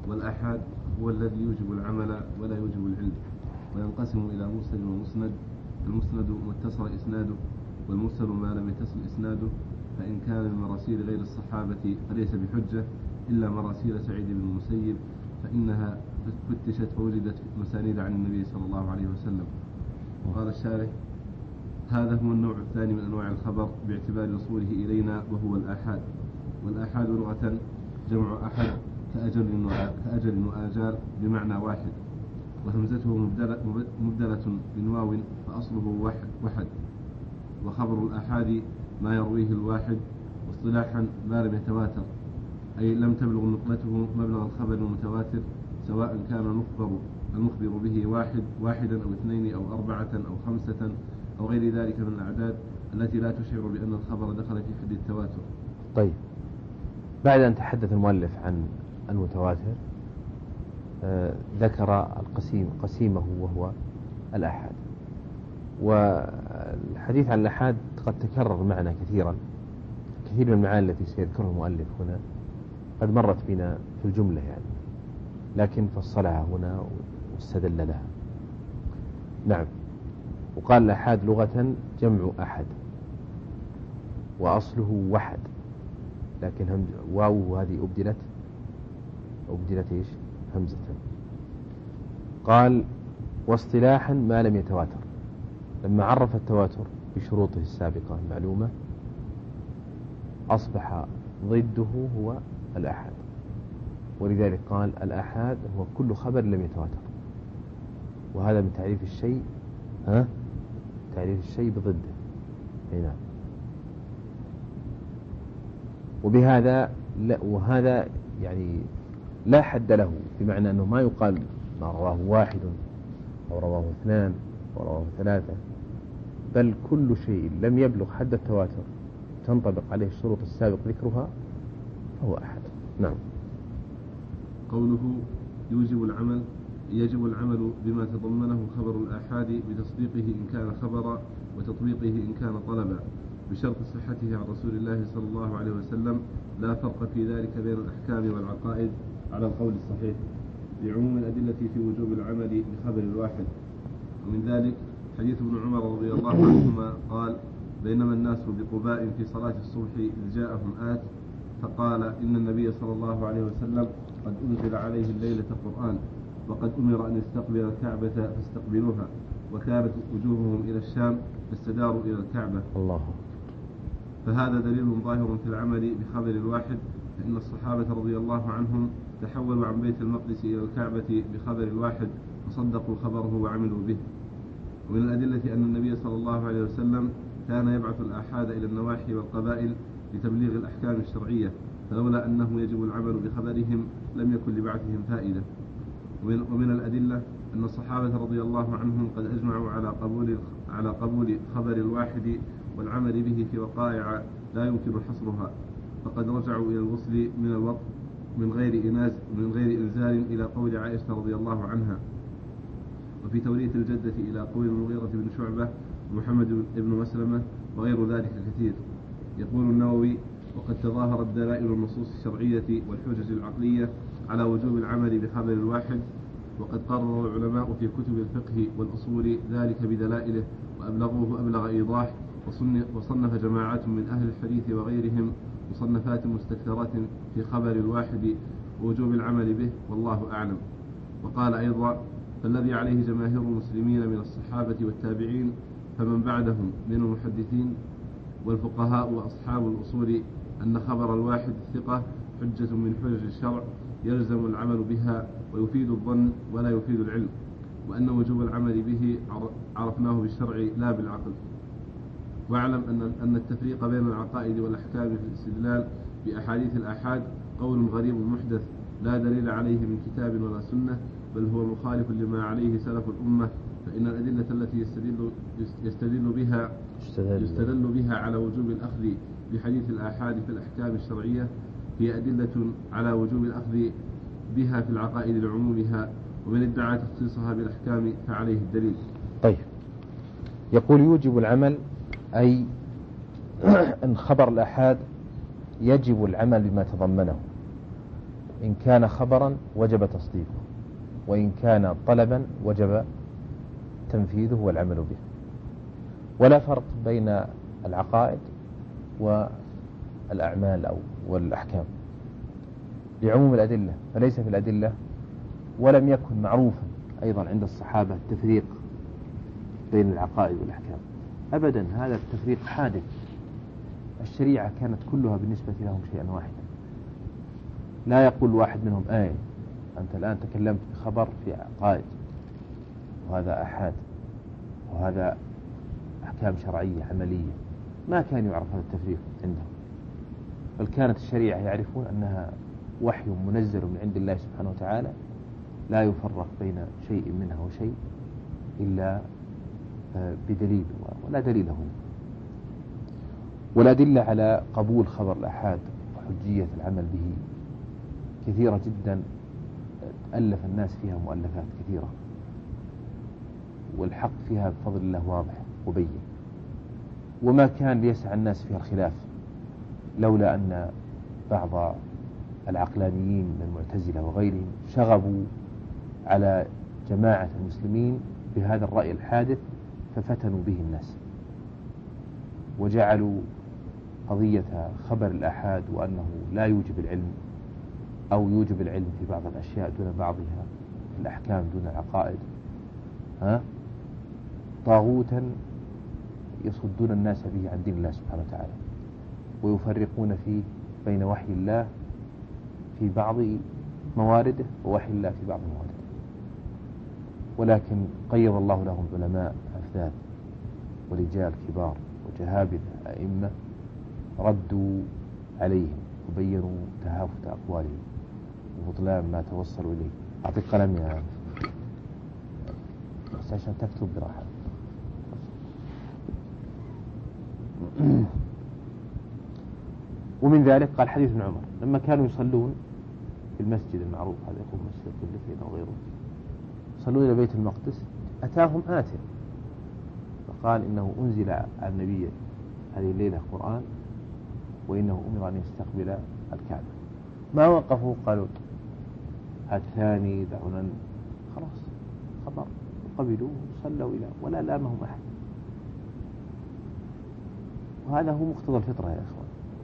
والآحاد هو الذي يوجب العمل ولا يوجب العلم، وينقسم إلى مرسل ومسند. المسند متصل إسناده، والمرسل ما لم يتصل إسناده، فإن كان من مراسيل غير الصحابة فليس بحجة إلا مراسيل سعيد بن المسيب، فإنها فتشت فوجدت مسانيد عن النبي صلى الله عليه وسلم. وقال الشارح: هذا هو النوع الثاني من أنواع الخبر باعتبار وصوله إلينا، وهو الآحاد. والآحاد لغة جمع أحد كأجل وآجال بمعنى واحد، وهمزته مبدلة من واو فأصله وحد. وخبر الآحاد ما يرويه الواحد، واصطلاحا ما لم يتواتر، أي لم تبلغ نقلته مبلغ الخبر المتواتر، سواء كان المخبر به واحدا أو اثنين أو أربعة أو خمسة أو غير ذلك من الأعداد التي لا تشعر بأن الخبر دخل في حد التواتر. طيب، بعد أن تحدث المؤلف عن المتواتر ذكر قسيمه وهو الآحاد. والحديث عن الآحاد قد تكرر معنا كثيرا، كثير من المعاني التي سيذكرها المؤلف هنا قد مرت بنا في الجملة يعني، لكن فصلها هنا واستدل لها. نعم. وقال الآحاد لغة جمع أحد، وأصله وحد، لكن واو هذه أبدلت إيش؟ همزة. قال: واصطلاحا ما لم يتواتر، لما عرف التواتر بشروطه السابقة المعلومة أصبح ضده هو الآحاد، ولذلك قال: الآحاد هو كل خبر لم يتواتر. وهذا من تعريف الشيء، تعريف الشيء بضده. هنا وهذا يعني لا حد له، بمعنى أنه ما يقال ما رواه واحد أو رواه اثنان أو رواه ثلاثة، بل كل شيء لم يبلغ حد التواتر تنطبق عليه الشروط السابق ذكرها فهو أحد. نعم. قوله يجب العمل بما تضمنه خبر الآحاد بتصديقه إن كان خبرا وتطبيقه إن كان طلبا، بشرط صحته عن رسول الله صلى الله عليه وسلم، لا فرق في ذلك بين الأحكام والعقائد على القول الصحيح، لعموم الأدلة في وجوب العمل بخبر الواحد. ومن ذلك حديث ابن عمر رضي الله عنهما قال: بينما الناس بقباء في صلاة الصبح إذ جاءهم آت فقال: إن النبي صلى الله عليه وسلم قد أنزل عليه الليلة القرآن، وقد أمر أن يستقبل الكعبة فاستقبلوها، وكانت وجوههم إلى الشام فاستداروا إلى الكعبة. الله. فهذا دليل ظاهر في العمل بخبر الواحد، فإن الصحابة رضي الله عنهم تحولوا عن بيت المقدس إلى الكعبة بخبر الواحد، وصدقوا خبره وعملوا به. ومن الأدلة أن النبي صلى الله عليه وسلم كان يبعث الآحاد إلى النواحي والقبائل لتبليغ الأحكام الشرعية، فلولا أنه يجب العمل بخبرهم لم يكن لبعثهم فائدة. ومن الأدلة أن الصحابة رضي الله عنهم قد أجمعوا على قبول خبر الواحد والعمل به في وقائع لا يمكن حصرها، فقد رجعوا إلى الغسل من الوقت من غير إنزال إلى قول عائشة رضي الله عنها، وفي توريث الجدة إلى قول المغيرة بن شعبة ومحمد بن مسلمة وغير ذلك كثير. يقول النووي: وقد تظاهرت دلائل النصوص الشرعية والحجج العقلية على وجوب العمل بخبر الواحد، وقد قرر العلماء في كتب الفقه والأصول ذلك بدلائله وأبلغوه أبلغ إيضاح، وصنف جماعات من أهل الحديث وغيرهم مصنفات مستكثرات في خبر الواحد ووجوب العمل به، والله أعلم. وقال أيضا: فالذي عليه جماهير المسلمين من الصحابة والتابعين فمن بعدهم من المحدثين والفقهاء وأصحاب الأصول أن خبر الواحد الثقة حجة من حجج الشرع يلزم العمل بها ويفيد الظن ولا يفيد العلم، وأن وجوب العمل به عرفناه بالشرع لا بالعقل. واعلم أن التفريق بين العقائد والأحكام في الاستدلال بأحاديث الآحاد قول غريب محدث لا دليل عليه من كتاب ولا سنة، بل هو مخالف لما عليه سلف الأمة، فإن الأدلة التي يستدل بها على وجوب الأخذ بحديث الآحاد في الأحكام الشرعية هي أدلة على وجوب الأخذ بها في العقائد لعمومها، ومن ادعى تخصيصها بالأحكام فعليه الدليل. طيب، يقول: يوجب العمل، أي أن خبر الآحاد يجب العمل بما تضمنه، إن كان خبرا وجب تصديقه، وإن كان طلبا وجب تنفيذه والعمل به. ولا فرق بين العقائد والأعمال أو والأحكام لعموم الأدلة، فليس في الأدلة ولم يكن معروفا أيضا عند الصحابة التفريق بين العقائد والأحكام أبدا. هذا التفريق حادث، الشريعة كانت كلها بالنسبة لهم شيئا واحدا. لا يقول واحد منهم أنت الآن تكلمت بخبر في عقائد وهذا أحاد وهذا أحكام شرعية عملية. ما كان يعرف هذا التفريق عندهم، بل كانت الشريعة يعرفون أنها وحي منزل من عند الله سبحانه وتعالى، لا يفرق بين شيء منها وشيء إلا بدليل، ولا دليل هنا. والأدلة على قبول خبر الأحاد وحجية العمل به كثيرة جدا، ألف الناس فيها مؤلفات كثيرة، والحق فيها بفضل الله واضح وبين، وما كان ليسع الناس فيها الخلاف لولا أن بعض العقلانيين من المعتزلة وغيرهم شغبوا على جماعة المسلمين بهذا الرأي الحادث ففتنوا به الناس، وجعلوا قضية خبر الآحاد وأنه لا يوجب العلم أو يوجب العلم في بعض الأشياء دون بعضها، الأحكام دون العقائد، طاغوتا يصدون الناس به عن دين الله سبحانه وتعالى، ويفرقون فيه بين وحي الله في بعض موارده ووحي الله في بعض موارده. ولكن قيض الله لهم علماء أفذاذ ورجال كبار وجهابذة أئمة ردوا عليهم وبينوا تهافت أقوالهم وبطلان ما توصلوا إليه. أعطيك قلم يا بس عشان تكتب براحة. ومن ذلك قال حديث ابن عمر لما كانوا يصلون في المسجد المعروف، هذا يقول مسجد الكلفين أو غيره، يصلون إلى بيت المقدس، أتاهم آتٍ فقال إنه أنزل على النبي هذه الليلة قرآن وإنه أمر أن يستقبل الكعبة. ما وقفوا قالوا الثاني دعونا، خلاص خبر، وقبلوا وصلوا إلى ولا لامهم أحد. وهذا هو مقتضى الفطرة يا إخوان،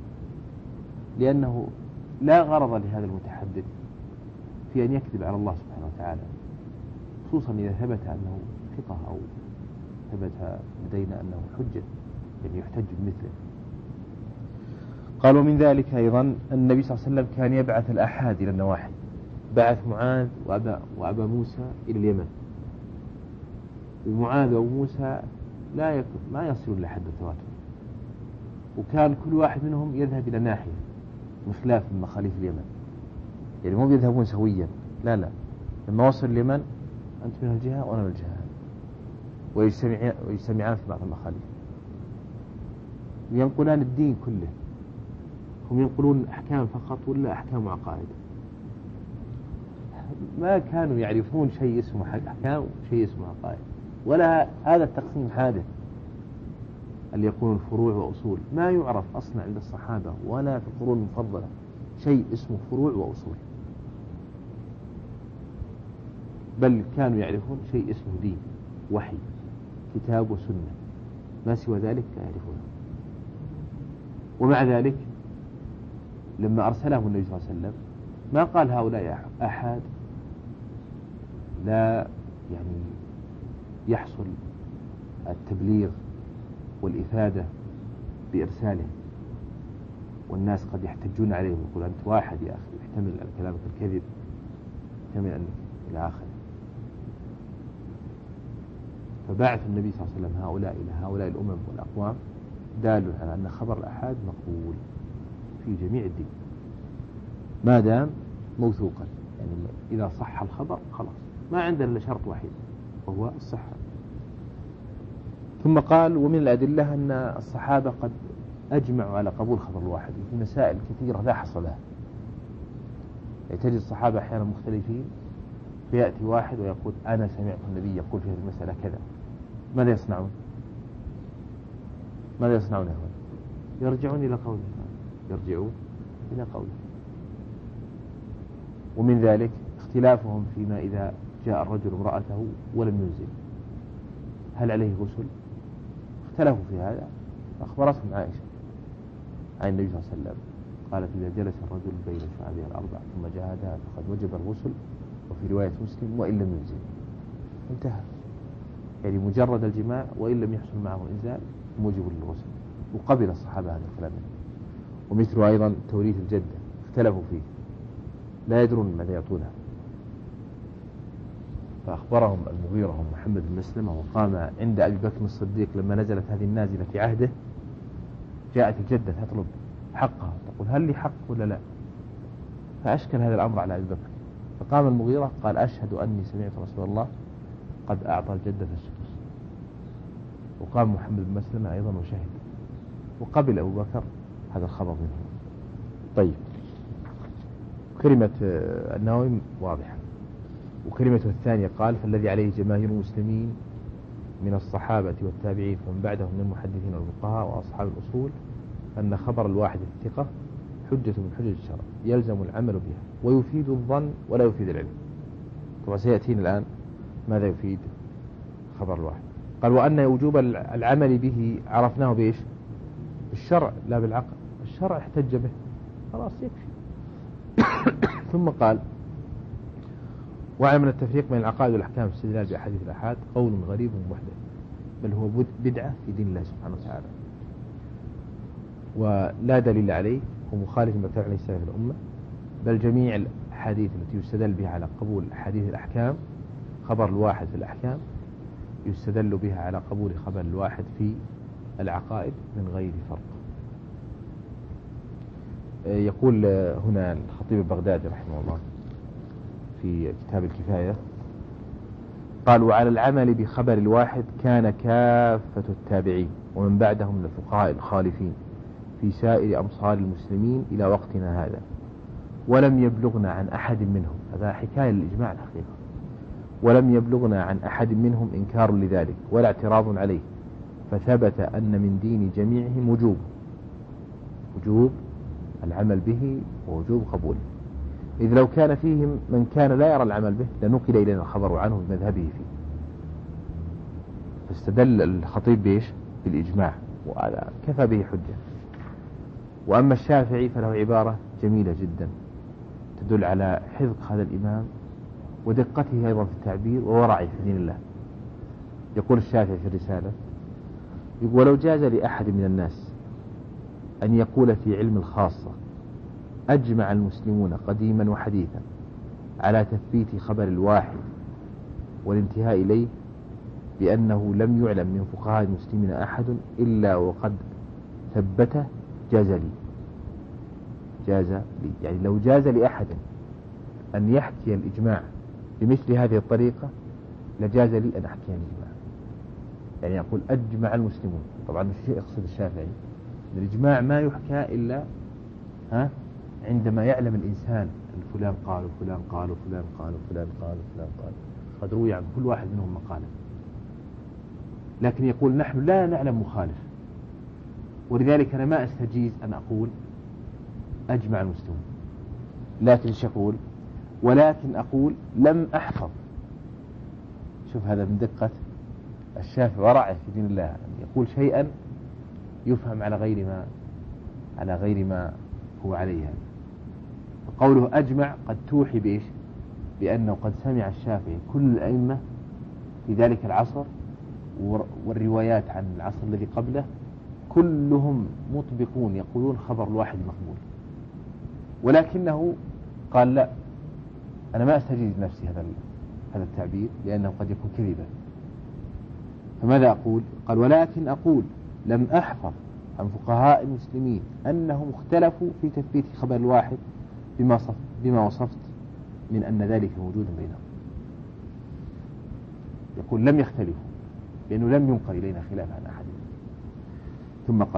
لأنه لا غرض لهذا المتحدث في أن يكذب على الله سبحانه وتعالى، خصوصا إذا ثبت أنه ثقة أو ثبت لدينا أنه حجة يعني يحتج بمثله. قالوا من ذلك أيضا النبي صلى الله عليه وسلم كان يبعث الأحاد إلى النواحي، بعث معاذ وأبا موسى إلى اليمن، ومعاذ وموسى ما يصلون لحد التواتر، وكان كل واحد منهم يذهب إلى ناحية من خلاف من مخاليف اليمن، يعني هم يذهبون سويا، لا لما وصل اليمن أنت من الجهة وأنا من الجهة، ويجتمعان في بعض المخاليف، وينقلان الدين كله. هم ينقلون أحكام فقط ولا أحكام وعقائد؟ ما كانوا يعرفون شيء اسمه أحكام وشيء اسمه عقائد، ولا هذا التقسيم حادث اللي يكون فروع وأصول. ما يعرف أصلا عند الصحابة ولا في القرون المفضلة شيء اسمه فروع وأصول، بل كانوا يعرفون شيء اسمه دين، وحي، كتاب وسنة، ما سوى ذلك لا يعرفونه. ومع ذلك لما أرسلهم النبي صلى الله عليه وسلم ما قال هؤلاء أحد لا يعني يحصل التبليغ والإفادة بإرسالهم، والناس قد يحتجون عليهم يقول أنت واحد يا أخي، يحتمل على كلامك الكذب، يحتمل أنك إلى آخره. فبعث النبي صلى الله عليه وسلم هؤلاء إلى هؤلاء الأمم والأقوام دال على أن خبر الأحاد مقبول في جميع الدين ما دام موثوقا، يعني إذا صح الخبر خلاص ما عندنا إلا شرط وحيد وهو الصحة. ثم قال ومن الأدلة أن الصحابة قد أجمعوا على قبول خبر الواحد في مسائل كثيرة لا حصر لها. يعني تجد الصحابة أحيانا مختلفين، فيأتي واحد ويقول أنا سمعت النبي يقول في هذه المسألة كذا، ماذا يصنعون؟ ماذا يصنعون يا أخوان؟ يرجعون إلى قوله، ومن ذلك اختلافهم فيما إذا جاء الرجل امرأته ولم ينزل هل عليه غسل؟ اختلفوا في هذا، فأخبرتهم عائشة عن النبي صلى الله عليه وسلم قالت إذا جلس الرجل بين شعبها الأربع ثم جاهدها فقد وجب الغسل، وفي رواية مسلم وإن لم ينزل. انتهى، يعني مجرد الجماع وإن لم يحصل معه إنزال موجب للغسل، وقبل الصحابة هذا الكلام. ومثل أيضا توريث الجدة اختلفوا فيه، لا يدرون ماذا يعطونها، فأخبرهم المغيرة ومحمد بن مسلمة وقام عند أبي بكر الصديق لما نزلت هذه النازلة في عهده. جاءت الجدة تطلب حقها، تقول هل لي حق ولا لا؟ فأشكل هذا الأمر على أبي بكر، فقام المغيرة قال أشهد أني سمعت رسول الله قد أعطى الجدة السدس. وقام محمد بن مسلمة أيضا وشهد، وقبل أبو بكر هذا الخبر منه. طيب، كلمة النووي واضحة. وكلمته الثانية قال فالذي عليه جماهير المسلمين من الصحابة والتابعين ومن بعدهم من المحدثين والفقهاء وأصحاب الأصول أن خبر الواحد الثقة حجة من حجج الشرع يلزم العمل بها، ويفيد الظن ولا يفيد العلم. طبعا سيأتينا الآن ماذا يفيد خبر الواحد. قال وأن وجوب العمل به عرفناه بإيش؟ بالشرع لا بالعقل. الشرع احتج به خلاص يكفي. ثم قال واعلم من التفريق بين العقائد والأحكام في استدلال بأحاديث الآحاد قول غريب محدث، بل هو بدعة في دين الله سبحانه وتعالى، ولا دليل عليه، ومخالف ما كان عليه سلف الأمة. بل جميع الأحاديث التي يستدل بها على قبول أحاديث الأحكام، خبر الواحد في الأحكام يستدل بها على قبول خبر الواحد في العقائد من غير فرق. يقول هنا الخطيب البغدادي رحمه الله في كتاب الكفاية قال وعلى العمل بخبر الواحد كان كافة التابعين ومن بعدهم من الفقهاء الخالفين في سائر أمصار المسلمين إلى وقتنا هذا، ولم يبلغنا عن أحد منهم، هذا حكاية للإجماع الحقيقة، ولم يبلغنا عن أحد منهم إنكار لذلك ولا اعتراض عليه، فثبت أن من دين جميعهم وجوب العمل به ووجوب قبوله، إذ لو كان فيهم من كان لا يرى العمل به لنقل إلينا الخبر عنه بمذهبه فيه. فاستدل الخطيب بإيش؟ بالإجماع، وهذا كفى به حجة. وأما الشافعي فله عبارة جميلة جدا تدل على حذق هذا الإمام ودقته أيضا في التعبير وورعه في دين الله. يقول الشافعي في الرسالة، يقول ولو جاز لأحد من الناس أن يقول في علم الخاصة أجمع المسلمون قديما وحديثا على تثبيت خبر الواحد والانتهاء إليه بأنه لم يعلم من فقهاء المسلمين أحد إلا وقد ثبته جاز لي. يعني لو جاز لأحد أن يحكي الإجماع بمثل هذه الطريقة لجاز لي أن أحكي الإجماع. يعني يقول أجمع المسلمون، طبعا الشيء يقصد الشافعي الإجماع ما يحكى إلا عندما يعلم الإنسان فلان قال وفلان قال وفلان قال وفلان قال وفلان قال، قد روي عن كل واحد منهم مقالا. لكن يقول نحن لا نعلم مخالف، ولذلك أنا ما أستجيز أن أقول أجمع المسلمون، لكن شقول ولكن أقول لم أحفظ. شوف هذا من دقة الشافعي ورعه في دين الله، يقول شيئا يفهم على غير ما هو عليه. فقوله أجمع قد توحي بإيش؟ بأنه قد سمع الشافعي كل الأئمة في ذلك العصر والروايات عن العصر الذي قبله كلهم مطبقون يقولون خبر الواحد مقبول، ولكنه قال لا، أنا ما أستجيز نفسي هذا التعبير لأنه قد يكون كذبا. فماذا أقول؟ قال ولكن أقول لم أحفظ عن فقهاء المسلمين أنهم اختلفوا في تثبيت خبر الواحد بما وصفت من أن ذلك موجود بينهم. يقول لم يختلفوا لأنه لم ينقل إلينا خلاف عن أحد. ثم قال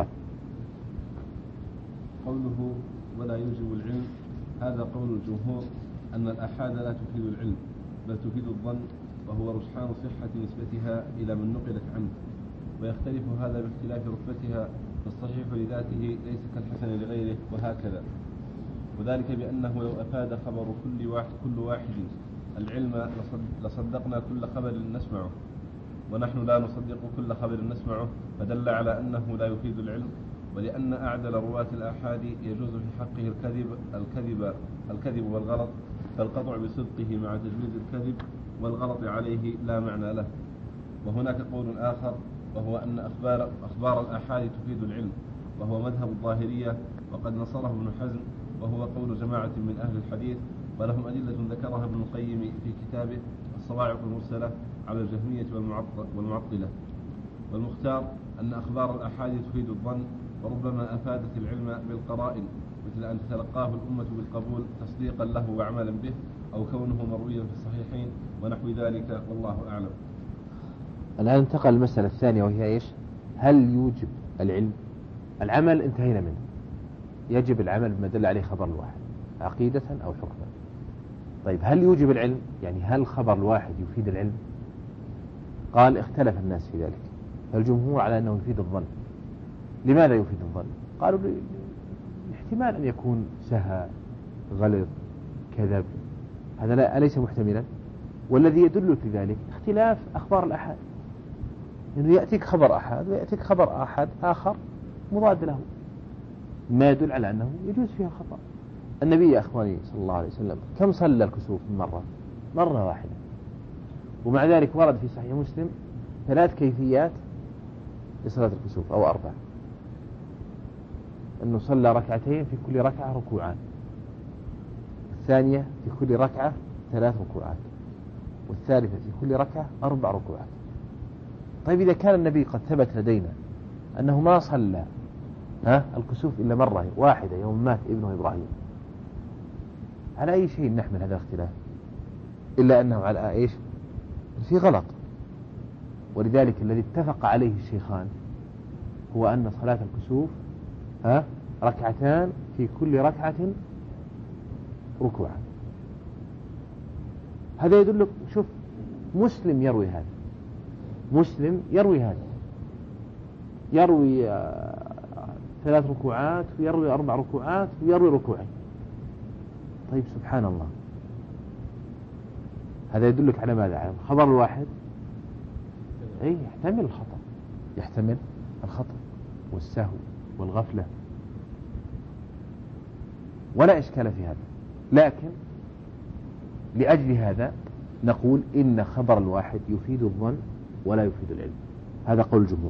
قوله ولا يوجب العلم، هذا قول الجمهور أن الآحاد لا تفيد العلم بل تفيد الظن، وهو رجحان صحة نسبتها إلى من نقلت عنه، ويختلف هذا باختلاف رتبتها، فالصحيح لذاته ليس كالحسن لغيره، وهكذا. وذلك بأنه لو أفاد خبر كل واحد العلم لصدقنا كل خبر نسمعه، ونحن لا نصدق كل خبر نسمعه، فدل على أنه لا يفيد العلم. ولأن أعدل رواة الآحاد يجوز في حقه الكذب والغلط، فالقطع بصدقه مع تجويز الكذب والغلط عليه لا معنى له. وهناك قول آخر، وهو أن أخبار الآحاد تفيد العلم، وهو مذهب الظاهرية، وقد نصره ابن حزم، وهو قول جماعة من أهل الحديث، ولهم أدلة ذكرها ابن القيم في كتابه الصواعق المرسلة على الجهمية والمعطلة. والمختار أن أخبار الآحاد تفيد الظن، وربما أفادت العلم بالقرائن، مثل أن تتلقاه الأمة بالقبول تصديقا له وعملا به، أو كونه مرويا في الصحيحين ونحو ذلك، والله أعلم. الآن انتقل المسألة الثانية، وهي إيش؟ هل يوجب العلم؟ العمل انتهينا منه، يجب العمل بما دل عليه خبر الواحد عقيدة أو حكما. طيب هل يوجب العلم؟ يعني هل خبر الواحد يفيد العلم؟ قال اختلف الناس في ذلك، فالجمهور على أنه يفيد الظن. لماذا يفيد الظن؟ قالوا احتمال أن يكون سهى، غلط، كذب، هذا أليس محتملا؟ والذي يدل في ذلك اختلاف أخبار الأحاد، إنه يأتيك خبر أحد ويأتيك خبر أحد آخر مضاد له، ما يدل على أنه يجوز فيها الخطأ. النبي يا أخواني صلى الله عليه وسلم كم صلى الكسوف مرة واحدة، ومع ذلك ورد في صحيح مسلم 3 كيفيات لصلاة الكسوف أو 4، أنه صلى ركعتين في كل ركعة ركوعان، الثانية في كل ركعة 3 ركوعات، والثالثة في كل ركعة 4 ركوعات. طيب إذا كان النبي قد ثبت لدينا أنه ما صلى الكسوف إلا مرة واحدة يوم مات ابنه إبراهيم، على أي شيء نحمل هذا الاختلاف؟ إلا أنه على إيش؟ في غلط. ولذلك الذي اتفق عليه الشيخان هو أن صلاة الكسوف ركعتان في كل ركعة ركوعا. هذا يدلك، شوف، مسلم يروي هذا، مسلم يروي هذا، يروي 3 ركوعات ويروي 4 ركوعات ويروي ركوعين. طيب سبحان الله، هذا يدلك على ماذا؟ على الخبر الواحد يحتمل الخطأ، يحتمل الخطأ والسهو والغفلة، ولا إشكال في هذا. لكن لأجل هذا نقول إن خبر الواحد يفيد الظن ولا يفيد العلم، هذا قول الجمهور.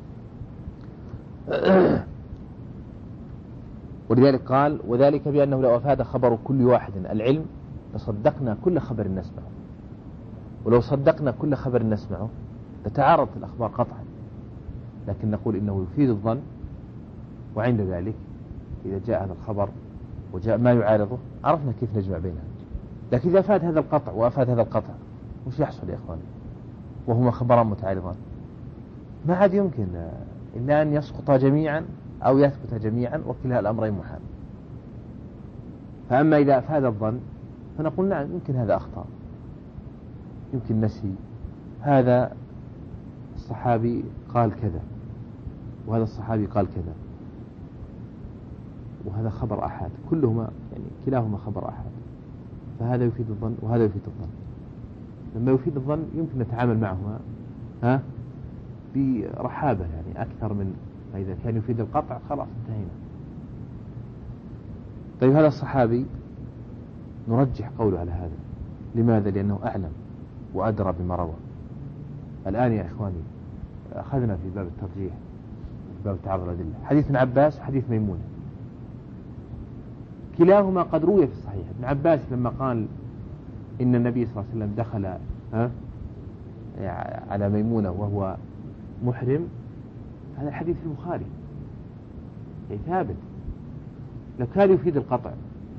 ولذلك قال وذلك بأنه لو أفاد خبر كل واحد العلم لصدقنا كل خبر نسمعه، ولو صدقنا كل خبر نسمعه لتعارضت الأخبار قطعا، لكن نقول إنه يفيد الظن. وعند ذلك إذا جاء هذا الخبر وجاء ما يعارضه عرفنا كيف نجمع بينها. لكن إذا أفاد هذا القطع وأفاد هذا القطع وش يحصل يا إخواني وهما خبران متعارضان؟ ما عاد يمكن إلا أن يسقطا جميعا أو يثبت جميعا، وكلا الأمرين محال. فأما إذا أفاد الظن فنقول نعم يمكن هذا أخطأ، يمكن نسي، هذا الصحابي قال كذا وهذا الصحابي قال كذا، وهذا خبر أحد، كلهما يعني كلاهما خبر أحد، فهذا يفيد الظن وهذا يفيد الظن. لما يفيد الظن يمكن نتعامل معهما برحابة، يعني أكثر من إذا كان يفيد القطع خلاص انتهينا. طيب هذا الصحابي نرجح قوله على هذا، لماذا؟ لأنه أعلم وأدرى بما روى. الآن يا إخواني أخذنا في باب الترجيح، في باب تعارض الأدلة، حديث ابن عباس وحديث ميمونة، كلاهما قد روي في الصحيح. ابن عباس لما قال إن النبي صلى الله عليه وسلم دخل على ميمونة وهو محرم، هذا الحديث في البخاري ثابت. لو كان يفيد القطع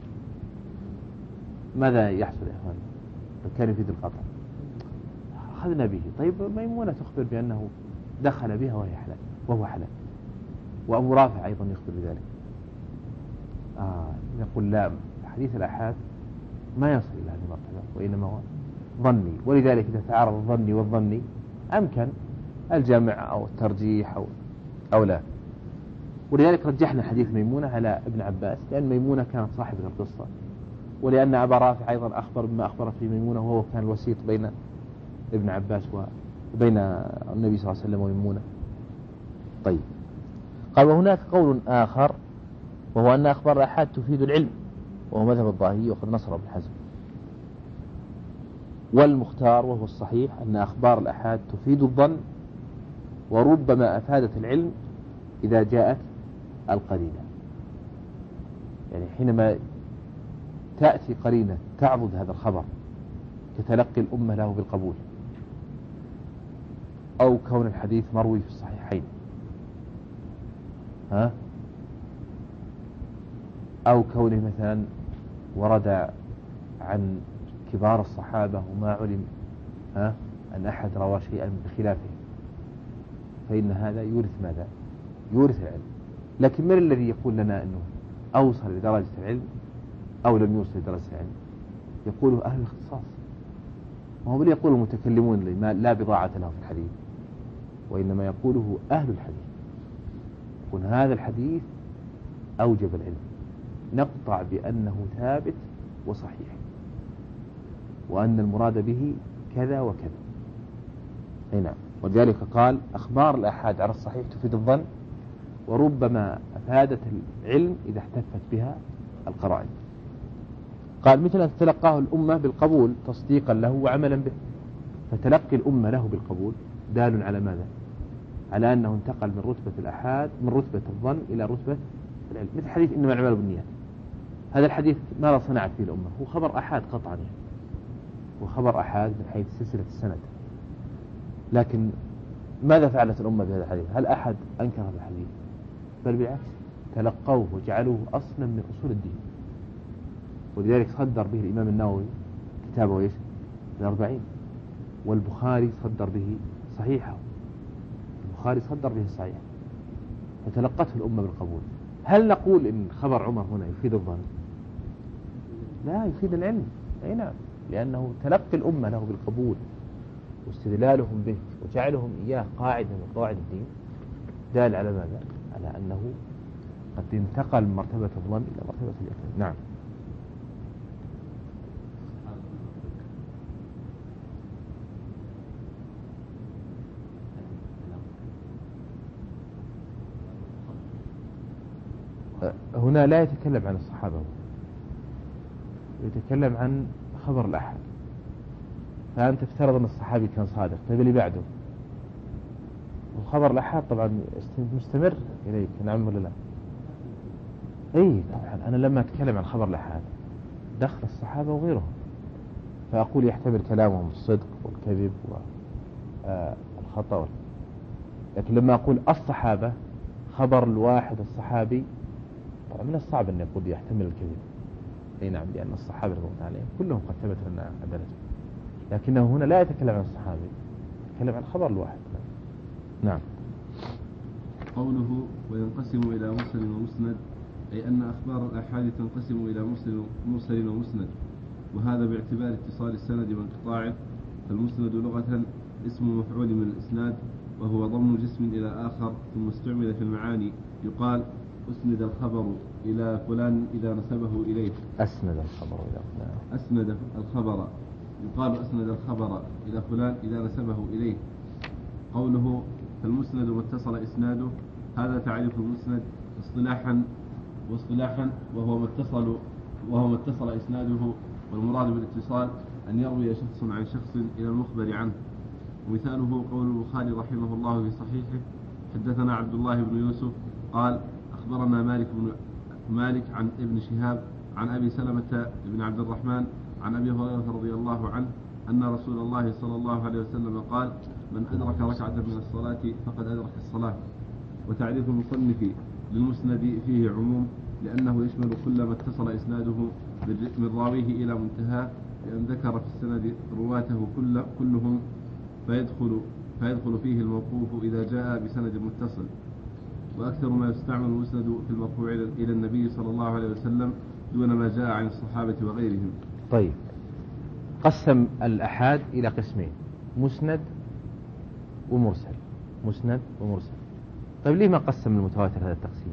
ماذا يحصل يا أخواني؟ لو كان يفيد القطع أخذنا به. طيب ميمونة تخبر بأنه دخل بها وهو حلال، وأبو رافع أيضا يخبر بذلك. نقول لا، حديث الآحاد ما يصل إلى هذه المرتبة، وإنما هو ظني. ولذلك إذا تعارض الظني والظني أمكن الجمع أو الترجيح أو لا. ولذلك رجحنا حديث ميمونة على ابن عباس، لأن ميمونة كانت صاحبة القصة، ولأن أبا رافع أيضا أخبر بما أخبرت في ميمونة، وهو كان الوسيط بين ابن عباس وبين النبي صلى الله عليه وسلم وميمونة. طيب، قال وهناك قول آخر، وهو أن أخبار الآحاد تفيد العلم، وهو مذهب الظاهري وقد نصر ابن حزم. والمختار وهو الصحيح أن أخبار الآحاد تفيد الظن، وربما أفادت العلم إذا جاءت القرينة. يعني حينما تأتي قرينة تعضد هذا الخبر كتلقي الأمة له بالقبول، أو كون الحديث مروي في الصحيحين، أو كونه مثلا ورد عن كبار الصحابة وما علم أن أحد روى شيئا بخلافه، فإن هذا يورث ماذا؟ يورث العلم. لكن من الذي يقول لنا أنه أوصل لدرجة العلم أو لم يوصل لدرجة العلم؟ يقوله أهل الاختصاص، وهم اللي يقول المتكلمون لا بضاعة له في الحديث، وإنما يقوله أهل الحديث. يقول هذا الحديث أوجب العلم، نقطع بأنه ثابت وصحيح، وأن المراد به كذا وكذا. نعم. ولذلك قال أخبار الآحاد على الصحيح تفيد الظن، وربما أفادت العلم إذا احتفت بها القرائن. قال مثل أن تلقاه الأمة بالقبول تصديقا له وعملا به، فتلقي الأمة له بالقبول دال على ماذا؟ على أنه انتقل من رتبة الآحاد، من رتبة الظن إلى رتبة العلم. مثل حديث إنما الأعمال بالنيات، هذا الحديث ماذا صنعت فيه الأمة؟ هو خبر آحاد قطعا، هو خبر آحاد من حيث سلسلة السند، لكن ماذا فعلت الأمة بهذا الحديث؟ هل أحد أنكر هذا الحديث؟ بل بالعكس، تلقوه وجعلوه أصلا من أصول الدين. ولذلك صدر به الإمام النووي كتابه إيش؟ الأربعين، والبخاري صدر به صحيحه، البخاري صدر به الصحيح، فتلقته الأمة بالقبول. هل نقول إن خبر عمر هنا يفيد الظن؟ لا، يفيد العلم. أي نعم، لأنه تلقي الأمة له بالقبول واستدلالهم به وجعلهم إياه قاعدة من قواعد الدين دال على ماذا؟ على أنه قد انتقل من مرتبة الظن إلى مرتبة اليقين. نعم. هنا لا يتكلم عن الصحابة، يتكلم عن خبر الأحد. فأنت افترض أن الصحابي كان صادق، طيب اللي بعده وخبر الأحد طبعا مستمر إليك، نعم ولا لا؟ أي طبعا. أنا لما أتكلم عن خبر الأحد دخل الصحابة وغيرهم، فأقول يحتمل كلامهم الصدق والكذب والخطأ، لكن لما أقول الصحابة خبر الواحد الصحابي طبعا من الصعب أن يقول يحتمل الكذب. أي نعم، لأن الصحابة رضي الله عليهم كلهم قد ثبت لنا عدالتهم، لكنه هنا لا يتكلم عن الصحابي، يتكلم عن خبر الواحد. نعم. قوله وينقسم إلى مرسل ومسند، أي أن أخبار الآحاد تنقسم إلى مرسل ومسند، وهذا باعتبار اتصال السند وانقطاعه. فالمسند لغة اسم مفعول من الإسناد، وهو ضم جسم إلى آخر ثم استعمل في المعاني. يقال أسند الخبر إلى فلان إذا نسبه إليه. أسند الخبر إلى فلان. أسند الخبر، يقال أسند الخبر إلى فلان إذا نسبه إليه. قوله فالمسند ما اتصل إسناده، هذا تعريف المسند واصطلاحا وهو ما اتصل إسناده. والمراد بالاتصال أن يروي شخص عن شخص إلى المخبر عنه. ومثاله قول البخاري رحمه الله في صحيحه حدثنا عبد الله بن يوسف قال أخبرنا مالك عن ابن شهاب عن أبي سلمة بن عبد الرحمن عن أبي هريرة رضي الله عنه أن رسول الله صلى الله عليه وسلم قال من أدرك ركعة من الصلاة فقد أدرك الصلاة. وتعريف المصنف للمسند فيه عموم، لأنه يشمل كل ما اتصل إسناده من راويه إلى منتهى، لأن ذكر في السند رواته كلهم، فيدخل فيه الموقوف إذا جاء بسند متصل. وأكثر ما يستعمل المسند في المرفوع إلى النبي صلى الله عليه وسلم دون ما جاء عن الصحابة وغيرهم. طيب، قسم الأحاد إلى قسمين: مسند ومرسل. مسند ومرسل. طيب ليه ما قسم المتواتر هذا التقسيم؟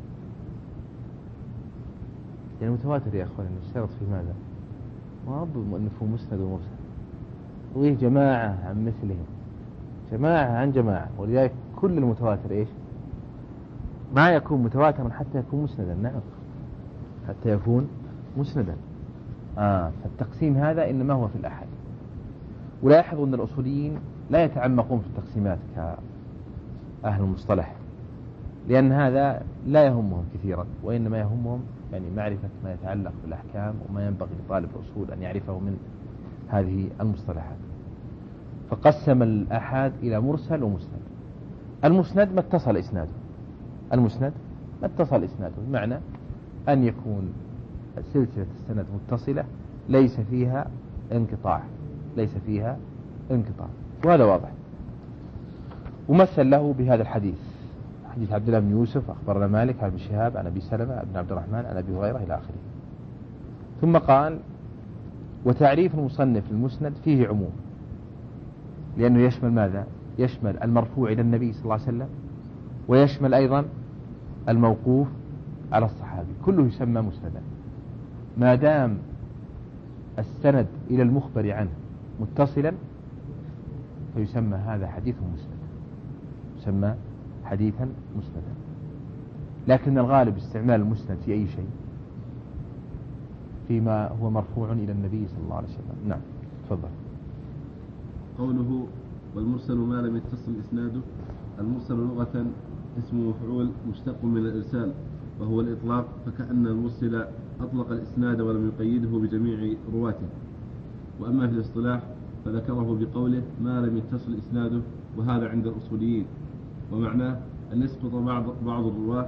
يعني المتواتر يا أخوان الشرط في ماذا؟ ما هو مفهوم مسند ومرسل، ويه جماعة عن مثلهم، جماعة عن جماعة، ولذلك كل المتواتر إيش؟ ما يكون متواترا حتى يكون مسندا. نعم، حتى يكون مسندا. فالتقسيم هذا إنما هو في الأحد. ولاحظوا أن الأصوليين لا يتعمقون في التقسيمات كأهل المصطلح، لأن هذا لا يهمهم كثيرا، وإنما يهمهم يعني معرفة ما يتعلق بالأحكام وما ينبغي لطالب الأصول أن يعرفه من هذه المصطلحات. فقسم الأحاد إلى مرسل ومسند. المسند ما اتصل إسناده، المسند ما اتصل إسناده، بمعنى أن يكون سلسلة السند متصلة ليس فيها انقطاع، ليس فيها انقطاع، وهذا واضح. ومثل له بهذا الحديث، حديث عبد الله بن يوسف أخبرنا مالك عن ابن شهاب عن أبي سلمة بن عبد الرحمن عن أبي هريرة إلى آخره. ثم قال: وتعريف المصنف المسند فيه عموم، لأنه يشمل ماذا؟ يشمل المرفوع إلى النبي صلى الله عليه وسلم، ويشمل أيضا الموقوف على الصحابي، كله يسمى مسندا ما دام السند إلى المخبر عنه متصلا، فيسمى هذا حديث مسند، يسمى حديثا مسندا. لكن الغالب استعمال المسند في أي شيء فيما هو مرفوع إلى النبي صلى الله عليه وسلم. نعم، تفضل. قوله: والمرسل ما لم يتصل إسناده. المرسل لغة اسم مفعول مشتق من الإرسال، وهو الإطلاق، فكأن المرسل أطلق الإسناد ولم يقيده بجميع رواته. وأما في الاصطلاح فذكره بقوله: ما لم يتصل إسناده، وهذا عند الأصوليين، ومعناه أن يسقط بعض الرواة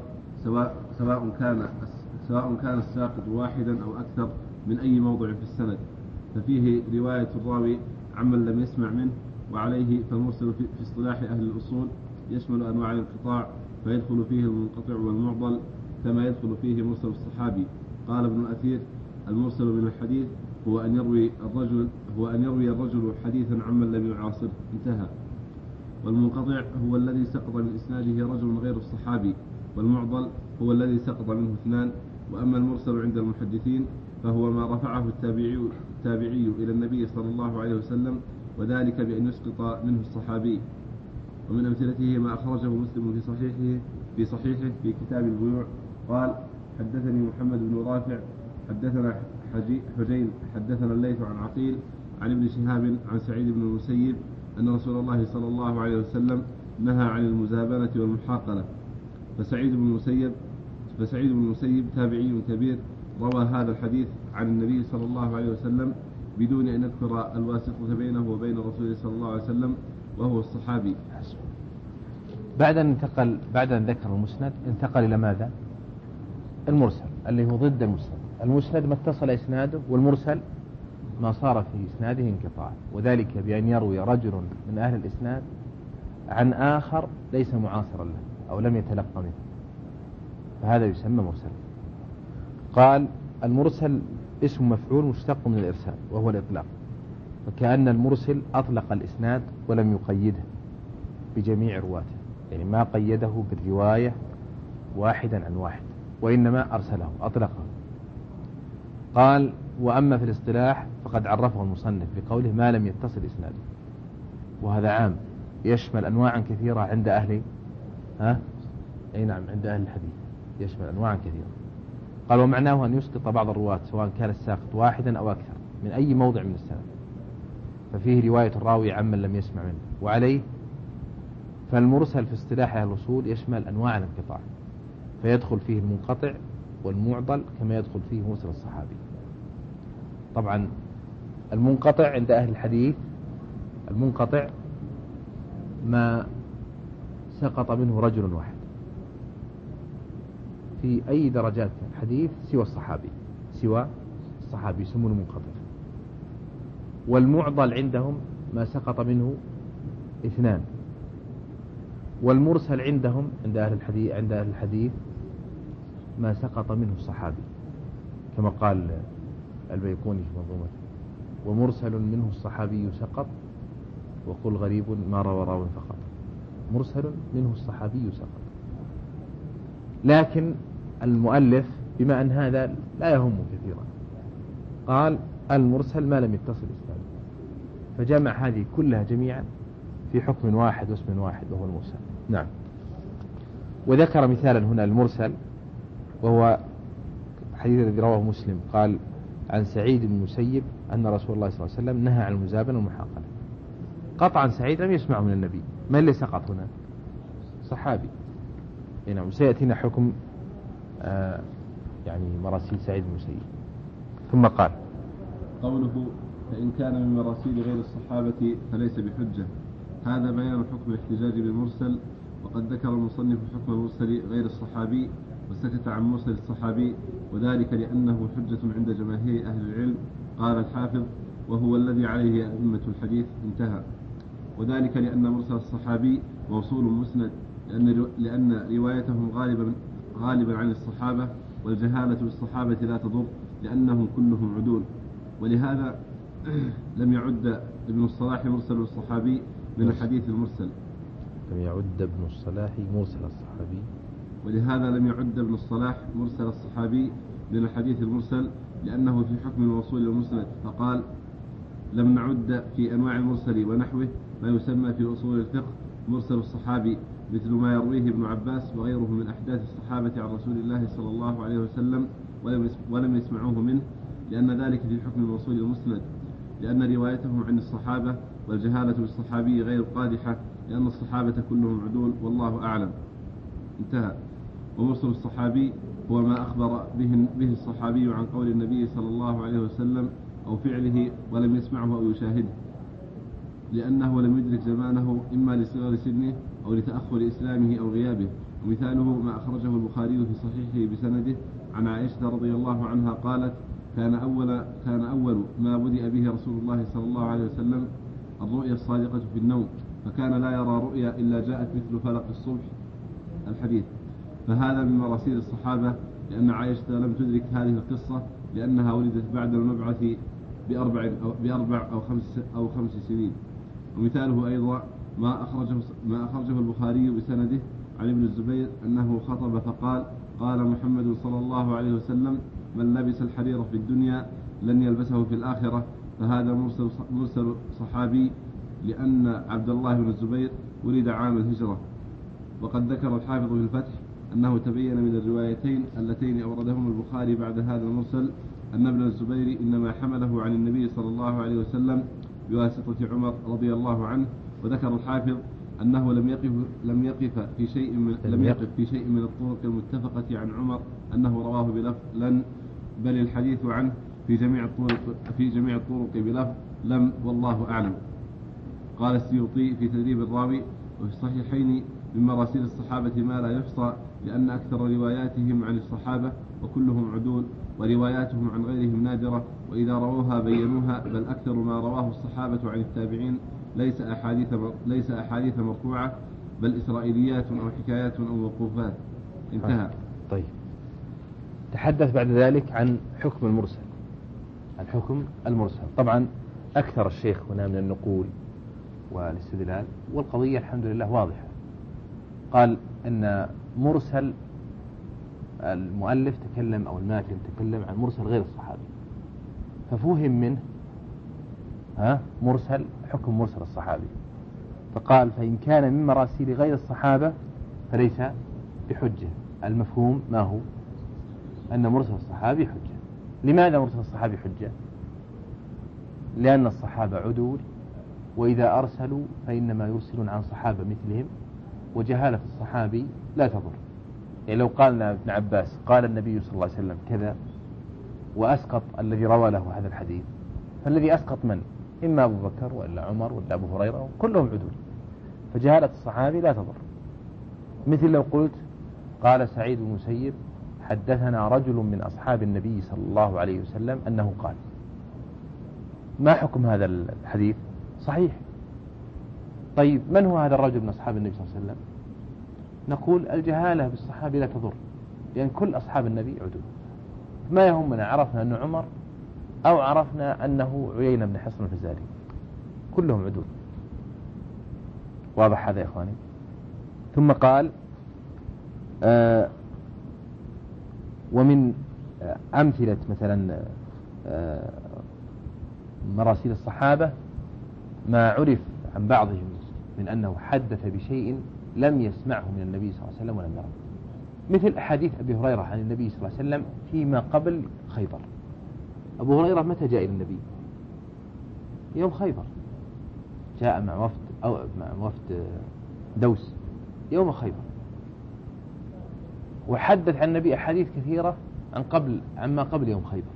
سواء كان الساقط واحدا أو أكثر من أي موضع في السند، ففيه رواية الراوي عمن لم يسمع منه. وعليه فالمرسل في اصطلاح أهل الأصول يشمل أنواع الانقطاع، فيدخل فيه المنقطع والمعضل كما يدخل فيه مرسل الصحابي. قال ابن الأثير: المرسل من الحديث هو أن يروي الرجل حديثا عمن لم يعاصره، انتهى. والمنقطع هو الذي سقط من إسناده رجل غير الصحابي، والمعضل هو الذي سقط منه اثنان. وأما المرسل عند المحدثين فهو ما رفعه التابعي إلى النبي صلى الله عليه وسلم، وذلك بأن يسقط منه الصحابي. ومن أمثلته ما أخرجه مسلم في صحيحه في كتاب البيوع، قال: حدثني محمد بن رافع حدثنا حجين حدثنا الليث عن عقيل عن ابن شهاب عن سعيد بن المسيب أن رسول الله صلى الله عليه وسلم نهى عن المزابنة والمحاقلة. فسعيد بن المسيب تابعي كبير روى هذا الحديث عن النبي صلى الله عليه وسلم بدون أن يذكر الواسطة بينه وبين رسوله صلى الله عليه وسلم، وهو الصحابي. بعد أن ذكر المسند انتقل إلى ماذا؟ المرسل، اللي هو ضد المسند. المسند ما اتصل إسناده، والمرسل ما صار في إسناده انقطاع، وذلك بأن يروي رجل من أهل الإسناد عن آخر ليس معاصرا له أو لم يتلقى منه، فهذا يسمى مرسل. قال: المرسل اسم مفعول مشتق من الإرسال، وهو الإطلاق، فكأن المرسل أطلق الإسناد ولم يقيده بجميع رواته، يعني ما قيده بالرواية واحدا عن واحد، وإنما أرسله أطلقه. قال: وأما في الاصطلاح فقد عرفه المصنف بقوله: ما لم يتصل إسناده، وهذا عام يشمل أنواعا كثيرة عند أهل عند أهل الحديث، يشمل أنواعا كثيرة. قال: ومعناه أن يسقط بعض الرواة سواء كان الساقط واحدا أو أكثر من أي موضع من السند، ففيه رواية الراوي عمن لم يسمع منه. وعليه فالمرسل في اصطلاح أهل الأصول يشمل أنواع الانقطاع، فيدخل فيه المنقطع والمعضل كما يدخل فيه مرسل الصحابي. طبعا المنقطع عند أهل الحديث، المنقطع ما سقط منه رجل واحد في أي درجات الحديث سوى الصحابي يسمونه منقطع. والمعضل عندهم ما سقط منه اثنان. والمرسل عندهم عند أهل الحديث ما سقط منه الصحابي، كما قال البيقوني في منظومته: ومرسل منه الصحابي سقط، وقل غريب ما روى راو فقط. مرسل منه الصحابي سقط. لكن المؤلف بما أن هذا لا يهم كثيرا قال المرسل ما لم يتصل إسناده، فجمع هذه كلها جميعا في حكم واحد واسم واحد وهو المرسل. نعم. وذكر مثالا هنا المرسل وهو حديث الذي رواه مسلم قال عن سعيد بن المسيب أن رسول الله صلى الله عليه وسلم نهى عن المزابنة والمحاقلة. قطعا سعيد لم يسمع من النبي، من اللي سقط هنا؟ صحابي. نعم. سيأتينا حكم يعني مراسيل سعيد بن المسيب. ثم قال قوله فإن كان من مراسيل غير الصحابة فليس بحجة، هذا بيان حكم الاحتجاج بالمرسل. وقد ذكر المصنف حكم المرسل غير الصحابي وسكت عن مرسل الصحابي، وذلك لأنه حجة عند جماهير أهل العلم. قال الحافظ وهو الذي عليه أئمة الحديث، انتهى. وذلك لأن مرسل الصحابي موصول مسند، لأن روايتهم غالبا عن الصحابة، والجهالة بالصحابة لا تضر لأنهم كلهم عدول. ولهذا لم يعد ابن الصلاح مرسل الصحابي من الحديث المرسل. لم يعد ابن الصلاح مرسل الصحابي. ولهذا لم يعد ابن الصلاح مرسل الصحابي من الحديث المرسل، لأنه في حكم الموصول المسند. فقال لم نعد في أنواع المرسل ونحوه ما يسمى في أصول الفقه مرسل الصحابي، مثل ما يرويه ابن عباس وغيره من أحداث الصحابة عن رسول الله صلى الله عليه وسلم ولم يسمعوه منه، لأن ذلك في حكم الموصول المسند، لأن روايتهم عن الصحابة والجهالة بالصحابي غير قادحة، لأن الصحابة كلهم عدول والله أعلم، انتهى. ومرسل الصحابي هو ما أخبر به الصحابي عن قول النبي صلى الله عليه وسلم أو فعله ولم يسمعه أو يشاهده، لأنه لم يدرك زمانه إما لصغر سنه أو لتأخر إسلامه أو غيابه. ومثاله ما أخرجه البخاري في صحيحه بسنده عن عائشة رضي الله عنها قالت كان أول ما بدأ به رسول الله صلى الله عليه وسلم الرؤيا الصادقة في النوم، فكان لا يرى رؤيا إلا جاءت مثل فلق الصبح، الحديث. فهذا من مراسيل الصحابة، لأن عائشة لم تدرك هذه القصة لأنها ولدت بعد المبعث بأربع أو خمس سنين. ومثاله أيضا ما أخرجه البخاري بسنده عن ابن الزبير أنه خطب فقال قال محمد صلى الله عليه وسلم من لبس الحرير في الدنيا لن يلبسه في الآخرة. فهذا مرسل صحابي، لأن عبد الله بن الزبير ولد عام الهجرة. وقد ذكر الحافظ في الفتح أنه تبين من الروايتين اللتين أوردهما البخاري بعد هذا المرسل أن ابن الزبير إنما حمله عن النبي صلى الله عليه وسلم بواسطة عمر رضي الله عنه. وذكر الحافظ أنه لم يقف في شيء من الطرق المتفقة عن عمر أنه رواه بلفظ لن، بل الحديث عنه في جميع الطرق بلفظ لم والله أعلم. قال السيوطي في تدريب الراوي وفي الصحيحين من مراسيل الصحابة ما لا يحصى، لأن أكثر رواياتهم عن الصحابة وكلهم عدول، ورواياتهم عن غيرهم نادرة، وإذا رووها بينوها، بل أكثر ما رواه الصحابة عن التابعين ليس أحاديث مرفوعة، بل إسرائيليات أو حكايات أو موقوفات، انتهى. طيب، تحدث بعد ذلك عن حكم المرسل. طبعا أكثر الشيخ هنا من النقول والاستدلال، والقضية الحمد لله واضحة. قال أن مرسل المؤلف تكلم أو الماتن تكلم عن مرسل غير الصحابي، ففهم منه مرسل حكم مرسل الصحابي، فقال فإن كان من مراسيل غير الصحابة فليس بحجة. المفهوم ما هو؟ أن مرسل الصحابي حجة. لماذا مرسل الصحابي حجة؟ لأن الصحابة عدول، وإذا أرسلوا فإنما يرسلون عن صحابة مثلهم، وجهالة الصحابي لا تضر. يعني لو قالنا ابن عباس قال النبي صلى الله عليه وسلم كذا وأسقط الذي روى له هذا الحديث، فالذي أسقط من؟ إما أبو بكر وإلا عمر وإلا أبو هريرة، كلهم عدول، فجهالة الصحابي لا تضر. مثل لو قلت قال سعيد بن المسيب حدثنا رجل من أصحاب النبي صلى الله عليه وسلم أنه قال، ما حكم هذا الحديث؟ صحيح. طيب من هو هذا الرجل من أصحاب النبي صلى الله عليه وسلم؟ نقول الجهالة بالصحابي لا تضر، لأن كل أصحاب النبي عدول. ما يهمنا عرفنا أنه عمر أو عرفنا أنه عيينة بن حصن الفزاري، كلهم عدول. واضح هذا يا إخواني؟ ثم قال ومن أمثلة مثلا مراسيل الصحابة ما عرف عن بعضهم من أنه حدث بشيء لم يسمعه من النبي صلى الله عليه وسلم ولم يره، مثل أحاديث أبي هريرة عن النبي صلى الله عليه وسلم فيما قبل خيبر. أبو هريرة متى جاء إلى النبي؟ يوم خيبر، جاء مع وفد دوس يوم خيبر، وحدث عن النبي أحاديث كثيرة عما قبل يوم خيبر،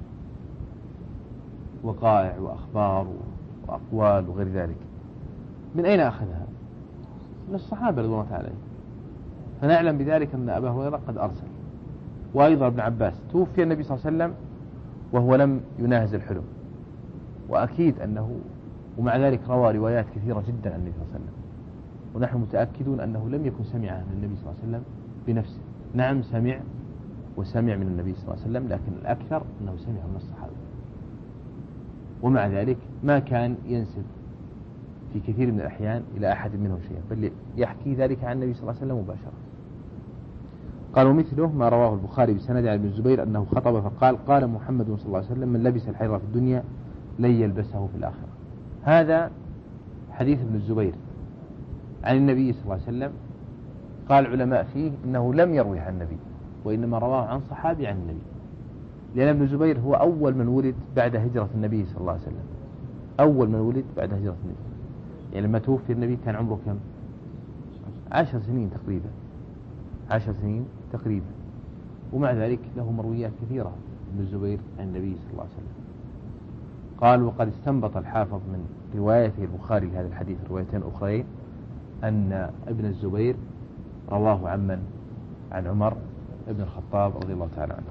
وقائع وأخبار وأقوال وغير ذلك. من أين أخذها؟ من الصحابة رضوان الله عليهم. فنعلم بذلك أن أبا هريرة قد أرسل. وأيضا ابن عباس توفي النبي صلى الله عليه وسلم وهو لم يناهز الحلم، وأكيد أنه ومع ذلك روى روايات كثيرة جدا عن النبي صلى الله عليه وسلم، ونحن متأكدون أنه لم يكن سمعها من النبي صلى الله عليه وسلم بنفسه. نعم سمع من النبي صلى الله عليه وسلم، لكن الأكثر أنه سمع من الصحابة، ومع ذلك ما كان ينسب في كثير من الأحيان إلى أحد منهم شيئا، بل يحكي ذلك عن النبي صلى الله عليه وسلم مباشرة. قال ومثله ما رواه البخاري بسند عن ابن الزبير أنه خطب فقال قال محمد صلى الله عليه وسلم من لبس الحرير في الدنيا لن يلبسه في الآخرة. هذا حديث ابن الزبير عن النبي صلى الله عليه وسلم. قال العلماء فيه إنه لم يروي عن النبي، وإنما رواه عن صحابي عن النبي، لأن ابن الزبير هو أول من ولد بعد هجرة النبي صلى الله عليه وسلم، أول من ولد بعد هجرة النبي. يعني لما توفي النبي كان عمره كم؟ 10 سنين تقريبا، 10 سنين تقريبا، ومع ذلك له مرويات كثيرة ابن الزبير عن النبي صلى الله عليه وسلم. قال وقد استنبط الحافظ من روايته البخاري لهذا الحديث روايتين أخرين أن ابن الزبير رواه عن من؟ عن عمر ابن الخطاب رضي الله تعالى عنه.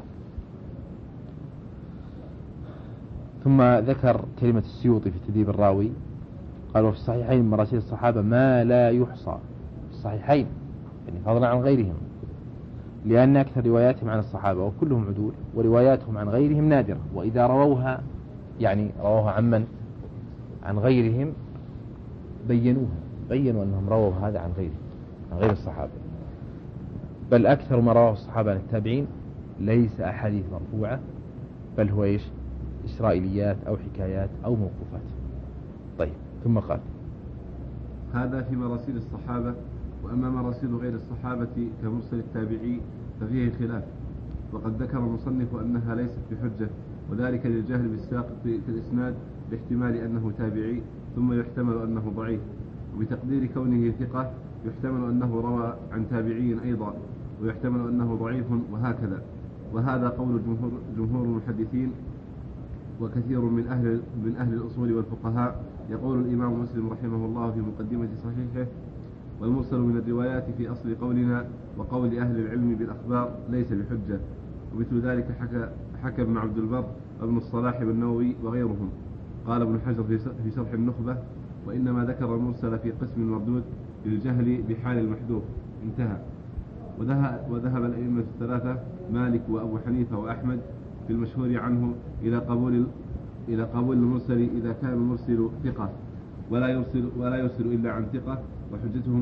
ثم ذكر كلمة السيوطي في تدريب الراوي، قال وفي الصحيحين من مراسيل الصحابة ما لا يحصى، في الصحيحين يعني فضلا عن غيرهم، لأن أكثر رواياتهم عن الصحابة وكلهم عدول، ورواياتهم عن غيرهم نادرة، وإذا رووها يعني رووها عن من؟ عن غيرهم بينوا أنهم رووا هذا عن غير الصحابة. بل أكثر ما رواه الصحابة عن التابعين ليس أحاديث مرفوعة، بل هو إسرائيليات أو حكايات أو موقوفات. طيب ثم قال هذا في مراسيل الصحابة. وأما مراسيل غير الصحابة كمرسل التابعي ففيه خلاف، وقد ذكر المصنف أنها ليست بحجة، وذلك للجهل بالساقط في الإسناد باحتمال أنه تابعي ثم يحتمل أنه ضعيف، وبتقدير كونه ثقة يحتمل أنه روى عن تابعي أيضا، ويحتمل أنه ضعيف، وهكذا. وهذا قول جمهور المحدثين وكثير من أهل الأصول والفقهاء. يقول الإمام مسلم رحمه الله في مقدمة صحيحه والمرسل من الروايات في أصل قولنا وقول أهل العلم بالأخبار ليس بحجة. ومثل ذلك حكى ابن عبد البر وابن الصلاح والنووي وغيرهم. قال ابن حجر في شرح النخبة وإنما ذكر المرسل في قسم المردود للجهل بحال المحذوف، انتهى. وذهب الأئمة الثلاثة مالك وأبو حنيفة وأحمد في المشهور عنه إلى قبول المرسل إذا كان المرسل ثقة ولا يرسل إلا عن ثقة، وحجتهم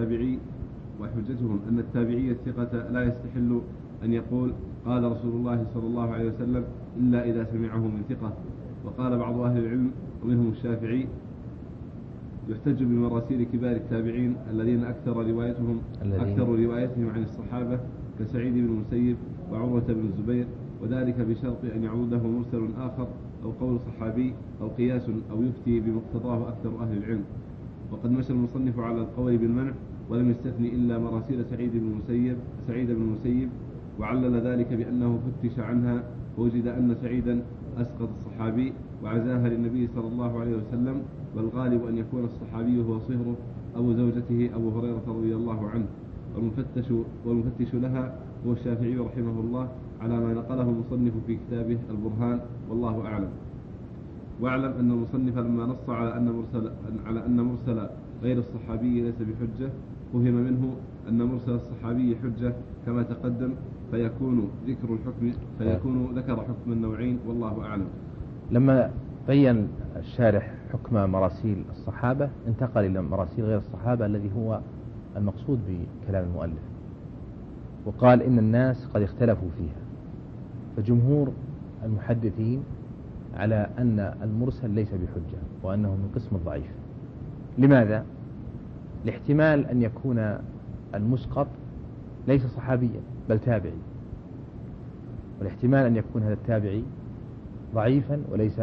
أن التابعي الثقة لا يستحل أن يقول قال رسول الله صلى الله عليه وسلم إلا إذا سمعه من ثقة. وقال بعض أهل العلم ومنهم الشافعي يحتج بمراسيل كبار التابعين الذين أكثر روايتهم عن الصحابة كسعيد بن المسيب وعروة بن الزبير، وذلك بشرط أن يعوده مرسل آخر أو قول صحابي أو قياس أو يفتي بمقتضاه أكثر أهل العلم. وقد مشى المصنف على القول بالمنع ولم يستثني إلا مراسيل سعيد بن المسيب، وعلل ذلك بأنه فتش عنها ووجد أن سعيدا أسقط الصحابي وعزاها للنبي صلى الله عليه وسلم، والغالب أن يكون الصحابي هو صهره أو زوجته أبو هريرة رضي الله عنه، والمفتش لها هو الشافعي رحمه الله على ما نقله المصنف في كتابه البرهان، والله أعلم. واعلم أن المصنف لما نص على أن مرسل غير الصحابي ليس بحجة فهم منه أن مرسل الصحابي حجة كما تقدم، فيكون ذكر حكم النوعين، والله أعلم. لما بين الشارح حكم مراسيل الصحابة انتقل إلى مراسيل غير الصحابة الذي هو المقصود بكلام المؤلف، وقال إن الناس قد اختلفوا فيها، فجمهور المحدثين على أن المرسل ليس بحجة وأنه من قسم الضعيف. لماذا؟ لاحتمال أن يكون المسقط ليس صحابيا بل تابعي، والاحتمال أن يكون هذا التابعي ضعيفا وليس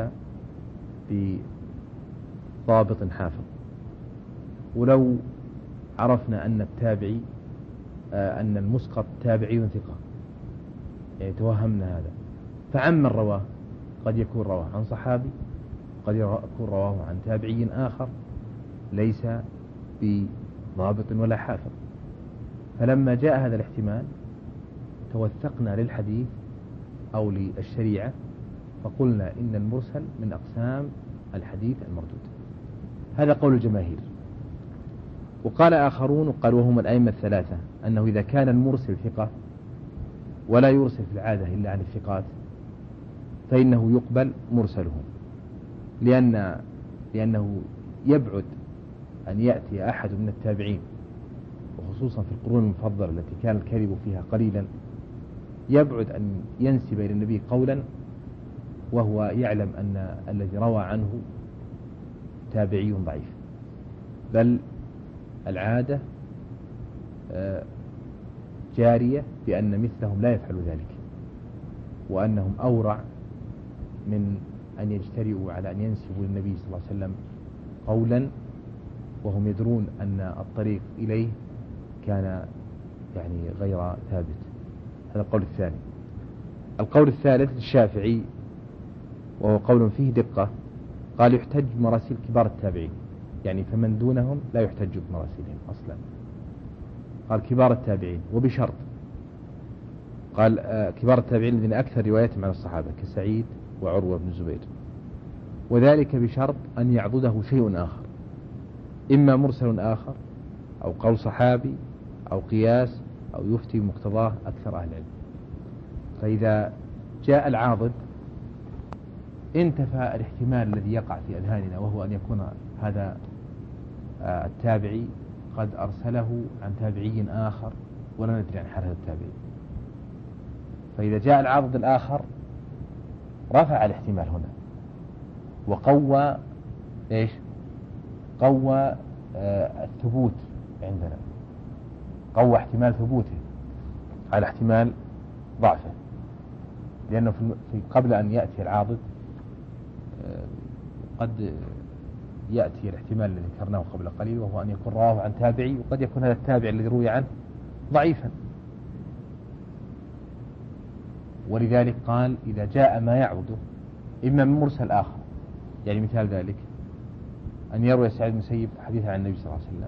بضابط حافظ. ولو عرفنا أن التابعي أن المسقط تابعي ثقة، يعني توهمنا هذا، فعمن رواه قد يكون رواه عن صحابي، قد يكون رواه عن تابعي آخر ليس بضابط ولا حافظ. فلما جاء هذا الاحتمال توثقنا للحديث أو للشريعة فقلنا إن المرسل من أقسام الحديث المردود. هذا قول الجماهير. وقال آخرون وقالوا وهم الأئمة الثلاثة أنه إذا كان المرسل ثقة ولا يرسل في العادة إلا عن الثقات فإنه يقبل مرسلهم، لأنه يبعد أن يأتي أحد من التابعين، وخصوصا في القرون المفضلة التي كان الكذب فيها قليلا، يبعد أن ينسب إلى النبي قولا وهو يعلم أن الذي روى عنه تابعي ضعيف، بل العادة جارية بأن مثلهم لا يفعل ذلك، وأنهم أورع من أن يجترئوا على أن ينسبوا للنبي صلى الله عليه وسلم قولا وهم يدرون أن الطريق إليه كان يعني غير ثابت. هذا القول الثاني. القول الثالث الشافعي وهو قول فيه دقة، قال يحتج بمراسيل كبار التابعين، يعني فمن دونهم لا يحتج بمراسيلهم أصلا. قال كبار التابعين وبشرط، قال كبار التابعين الذين أكثر رواياتهم عن الصحابة كسعيد وعروة بن الزبير، وذلك بشرط أن يعضده شيء آخر، إما مرسل آخر أو قول صحابي أو قياس أو يفتي بمقتضاه أكثر أهل العلم. فإذا جاء العاضد انتفى الاحتمال الذي يقع في أذهاننا، وهو أن يكون هذا التابعي قد أرسله عن تابعي آخر ولا ندري عن حال هذا التابعي. فإذا جاء العاضد الآخر رفع الاحتمال هنا وقوى إيش؟ قوى الثبوت عندنا، قوى احتمال ثبوته على احتمال ضعفه، لأنه في قبل أن يأتي العاضد قد يأتي الاحتمال الذي ذكرناه قبل قليل، وهو أن يكون رواه عن تابعي، وقد يكون هذا التابع الذي روي عنه ضعيفا. ولذلك قال إذا جاء ما يعضده إما من مرسل آخر، يعني مثال ذلك أن يروي سعيد بن المسيب حديثا عن النبي صلى الله عليه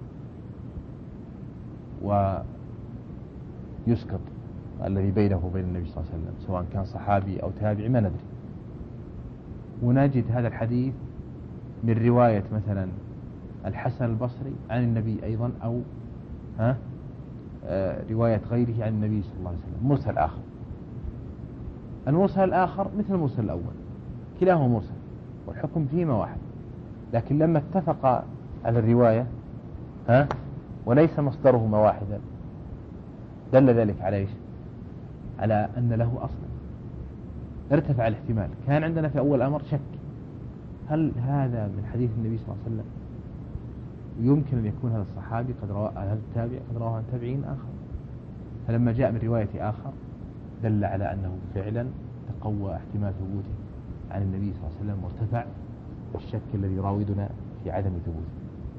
وسلم ويسقط الذي بينه وبين النبي صلى الله عليه وسلم سواء كان صحابي أو تابعي ما ندري، ونجد هذا الحديث من رواية مثلا الحسن البصري عن النبي أيضا، أو رواية غيره عن النبي صلى الله عليه وسلم، مرسل آخر. المرسل الآخر مثل المرسل الأول، كلاهما مرسل والحكم فيهما واحد، لكن لما اتفق على الرواية وليس مصدرهما واحدا دل ذلك على إيش؟ على أن له أصلا، ارتفع الاحتمال. كان عندنا في أول الأمر شك، هل هذا من حديث النبي صلى الله عليه وسلم؟ يمكن أن يكون هذا الصحابي قد رواه، هذا التابع قد رواه عن تابعين آخر. فلما جاء من رواية آخر دل على أنه فعلا تقوى احتمال ثبوته عن النبي صلى الله عليه وسلم، وارتفع الشك الذي يراودنا في عدم ثبوته.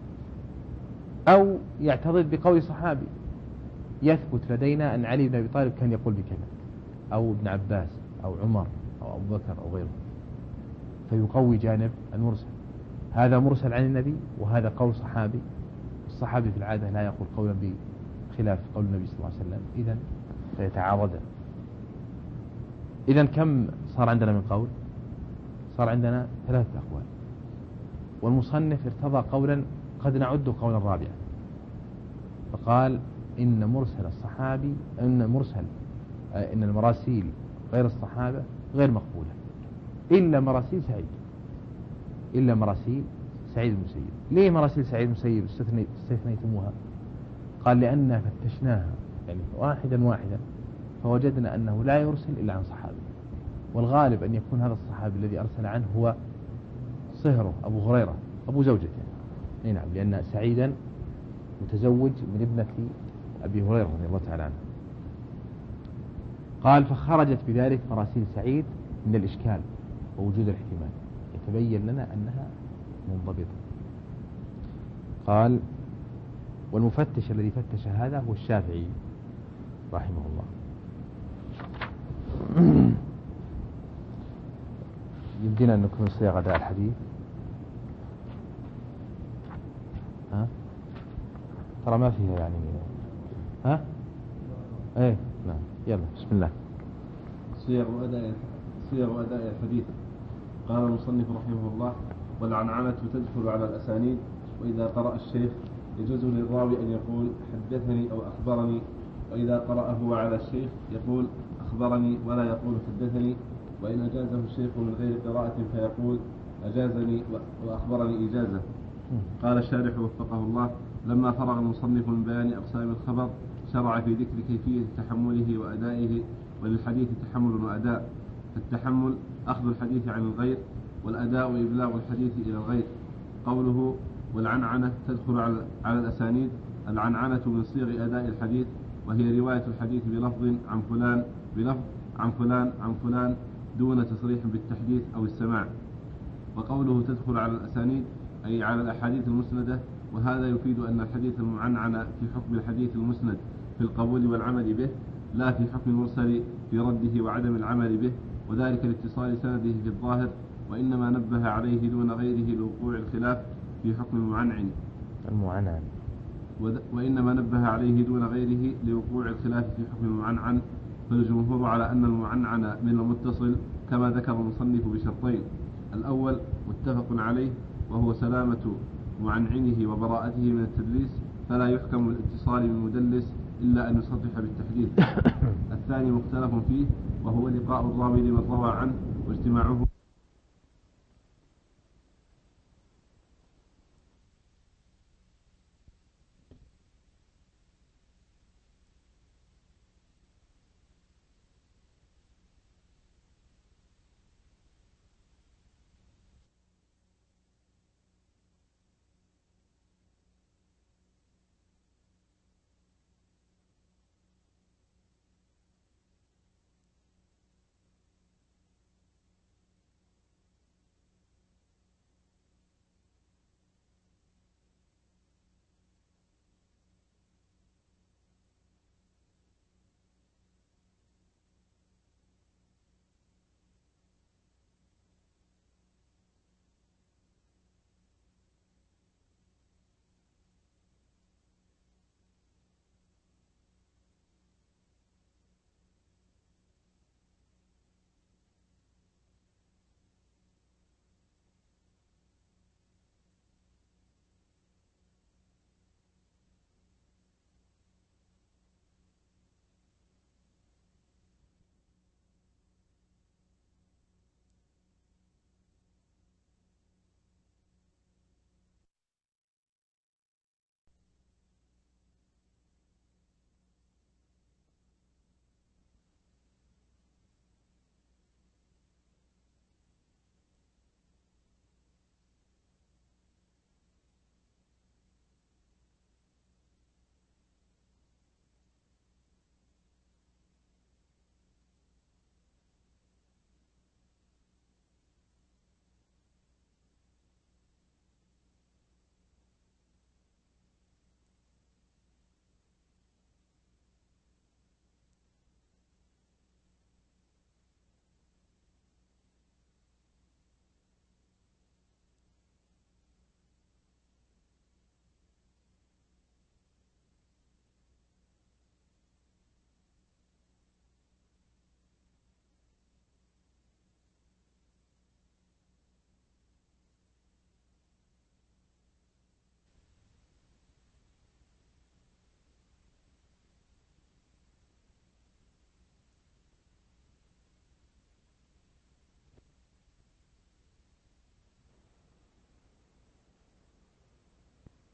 أو يعتضد بقول صحابي، يثبت لدينا أن علي بن أبي طالب كان يقول بكذا، أو ابن عباس أو عمر أو أبو بكر أو غيره، فيقوي جانب المرسل. هذا مرسل عن النبي وهذا قول صحابي، الصحابي في العادة لا يقول قولا بخلاف قول النبي صلى الله عليه وسلم، إذن فيتعارضان. إذن كم صار عندنا من قول؟ صار عندنا 3 أقوال، والمصنف ارتضى قولا قد نعد قولا رابعا، فقال إن مرسل الصحابي إن المراسيل غير الصحابة غير مقبولة إلا مراسيل سعيد، إلا مراسيل سعيد المسيب. ليه مراسيل سعيد المسيب استثنيتموها؟ قال لأننا فتشناها يعني واحدا فوجدنا أنه لا يرسل إلا عن صحابي، والغالب أن يكون هذا الصحابي الذي أرسل عنه هو صهره أبو هريرة أبو زوجته. نعم، لأن سعيدا متزوج من ابنة أبي هريرة رضي الله تعالى عنه. قال فخرجت بذلك مراسيل سعيد من الإشكال ووجود الاحتمال، يتبين لنا أنها منضبطة. قال والمفتش الذي فتش هذا هو الشافعي رحمه الله. يمكن أن نكون صياغة هذا الحديث. ها ترى ما فيها يعني. ها ايه نعم، يلا بسم الله. صيغ أداء الحديث. قال المصنف رحمه الله: والعنعنة تدخل على الأسانيد، وإذا قرأ الشيخ يجوز للراوي أن يقول حدثني أو أخبرني، وإذا قرأ هو على الشيخ يقول أخبرني ولا يقول حدثني، وإن أجازه الشيخ من غير قراءة فيقول أجازني وأخبرني إجازة. قال الشارح وفقه الله: لما فرغ المصنف من بيان أقسام الخبر شرع في ذكر كيفية تحمله وأدائه. وللحديث تحمل وأداء، فالتحمل أخذ الحديث عن الغير، والأداء إبلاغ الحديث إلى الغير. قوله والعنعنة تدخل على الأسانيد: العنعنة من صيغ أداء الحديث، وهي رواية الحديث بلفظ عن فلان بلفظ عن فلان عن فلان دون تصريح بالتحديث أو السماع. وقوله تدخل على الأسانيد أي على الأحاديث المسندة، وهذا يفيد أن الحديث المعنعن في حكم الحديث المسند في القبول والعمل به، لا في حكم المرسل في رده وعدم العمل به، وذلك لاتصال سنده في الظاهر، وإنما نبه عليه دون غيره لوقوع الخلاف في حكم المعنعن. وإنما نبه عليه دون غيره لوقوع الخلاف في حكم المعنعن. فالجمهور على أن المعنعن من المتصل كما ذكر المصنف بشرطين: الأول متفق عليه وهو سلامة معنعنه وبراءته من التدليس، فلا يحكم الاتصال من مدلس إلا أن يصرح بالتحديث. الثاني مختلف فيه وهو لقاء الراوي لمن روى عنه واجتماعه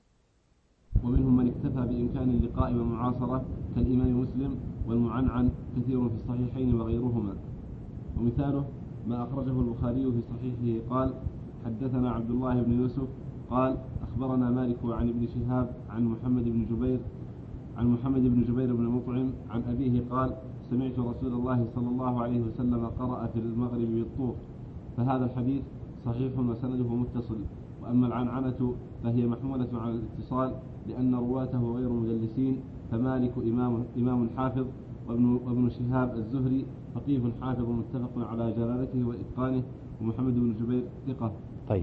ومنهم من اكتفى بإمكان اللقاء والمعاصرة كالإمام مسلم. والمعنعن كثير في الصحيحين وغيرهما. ومثاله ما أخرجه البخاري في صحيحه قال حدثنا عبد الله بن يوسف قال أخبرنا مالك عن ابن شهاب عن محمد بن جبير بن مطعم عن أبيه قال سمعت رسول الله صلى الله عليه وسلم قرأ في المغرب بالطور. فهذا الحديث صحيح وسنده متصل. وأما العنعنة فهي محمولة على الاتصال لأن رواته غير مدلسين، فمالك إمام حافظ، وابن شهاب الزهري فقيه حافظ متفق على جلالته وإتقانه، ومحمد بن جبير ثقة. طيب،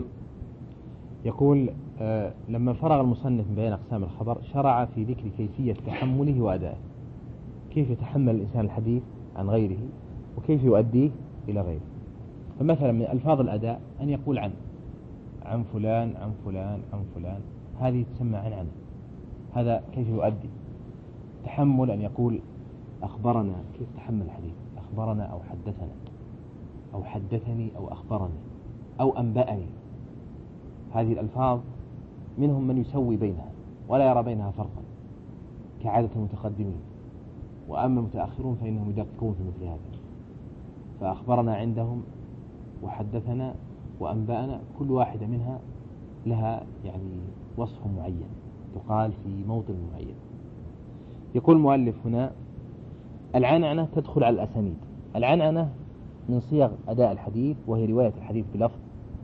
يقول لما فرغ المصنف من بيان أقسام الخبر شرع في ذكر كيفية تحمله وأدائه، كيف يتحمل الإنسان الحديث عن غيره وكيف يؤديه إلى غيره. فمثلا من ألفاظ الأداء أن يقول عن فلان عن فلان عن فلان، هذه تسمى عنعنة. هذا كيف يؤدي. تحمل أن يقول أخبرنا، كيف تحمل الحديث، أخبرنا أو حدثنا أو حدثني أو أخبرني أو أنبأني. هذه الألفاظ منهم من يسوي بينها ولا يرى بينها فرقا كعادة المتقدمين، وأما المتأخرون فإنهم يدققون في مثل هذا. فأخبرنا عندهم وحدثنا وأنبأنا كل واحدة منها لها يعني وصف معين تقال في موطن معين. يقول المؤلف هنا العنعنة تدخل على الأسانيد. العنعنة من صيغ أداء الحديث، وهي رواية الحديث بلفظ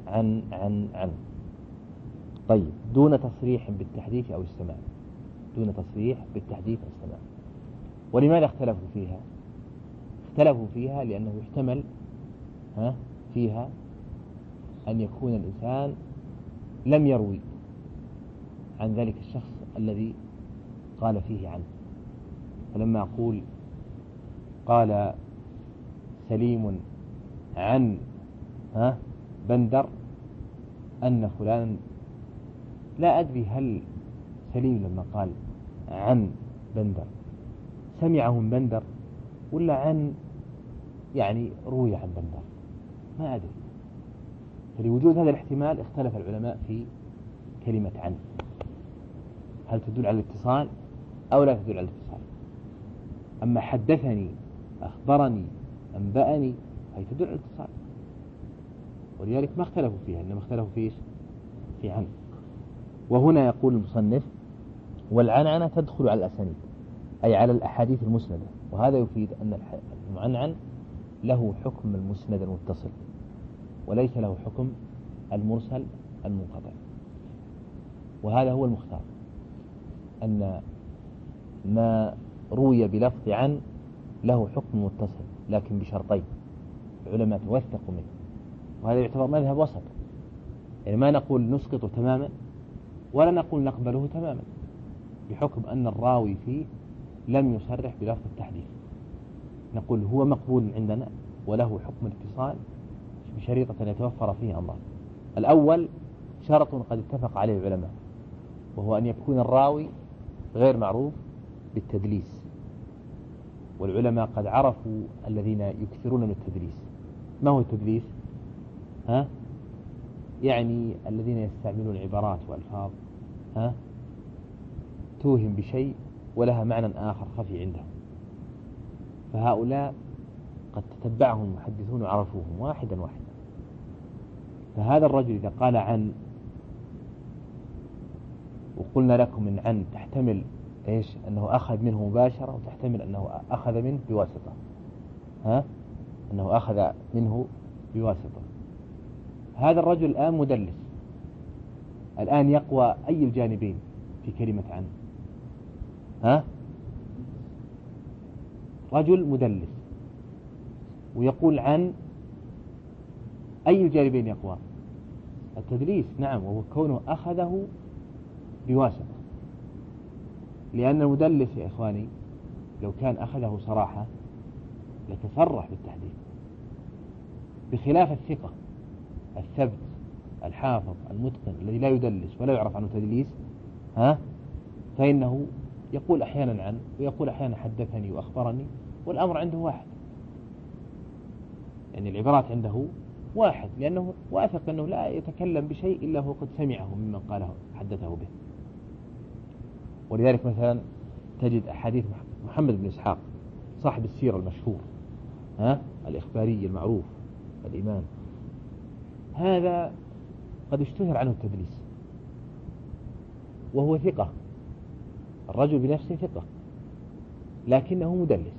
عن. طيب، دون تصريح بالتحديث أو السماع، دون تصريح بالتحديث أو السماع. ولماذا اختلفوا فيها؟ اختلفوا فيها لأنه يحتمل فيها أن يكون الإنسان لم يروي عن ذلك الشخص الذي قال فيه عنه. فلما أقول قال سليم عن بندر أن فلان، لا أدري هل سليم لما قال عن بندر سمعه من بندر ولا عن يعني روي عن بندر، ما أدري. فلوجود هذا الاحتمال اختلف العلماء في كلمة عن، هل تدل على الاتصال أو لا تدل على الاتصال. أما حدثني أخبرني أنبأني هي تدل على الاتصال، ولذلك ما اختلفوا فيها، إنما اختلفوا في عن. وهنا يقول المصنف والعنعنة تدخل على الأسانيد أي على الأحاديث المسندة، وهذا يفيد أن المعنعن له حكم المسند المتصل وليس له حكم المرسل المنقطع. وهذا هو المختار، أن ما روي بلفظ عن له حكم متصل لكن بشرطين العلماء توثقوا منه، وهذا يعتبر مذهب وسط. يعني ما نقول نسقطه تماما ولا نقول نقبله تماما، بحكم أن الراوي فيه لم يصرح بلفظ التحديث. نقول هو مقبول عندنا وله حكم الاتصال بشريطة أن يتوفر فيه أمران. الأول شرط قد اتفق عليه العلماء، وهو أن يكون الراوي غير معروف بالتدليس، والعلماء قد عرفوا الذين يكثرون من التدليس. ما هو التدليس؟ يعني الذين يستعملون عبارات وألفاظ توهم بشيء ولها معنى آخر خفي عندهم، فهؤلاء قد تتبعهم المحدثون وعرفوهم واحدا. فهذا الرجل إذا قال عن، وقلنا لكم من عن تحتمل أنه أخذ منه مباشرة، وتحتمل أنه أخذ منه بواسطة، أنه أخذ منه بواسطة. هذا الرجل الآن مدلس، الآن يقوى أي الجانبين في كلمة عن؟ رجل مدلس ويقول عن، أي الجانبين يقوى؟ التدليس، نعم، وهو كونه أخذه بواسطة. لأن المدلس يا إخواني لو كان أخذه صراحة لتصرح بالتحديث، بخلاف الثقة الثبت الحافظ المتقن الذي لا يدلس ولا يعرف عنه تدليس، فإنه يقول أحيانا عن ويقول أحيانا حدثني وأخبرني، والأمر عنده واحد، يعني العبارات عنده واحد، لأنه واثق أنه لا يتكلم بشيء إلا هو قد سمعه ممن قاله حدثه به. ولذلك مثلا تجد أحاديث محمد بن إسحاق صاحب السيرة المشهور الإخباري المعروف الإمام، هذا قد اشتهر عنه التدليس وهو ثقة، الرجل بنفسه ثقة لكنه مدلس،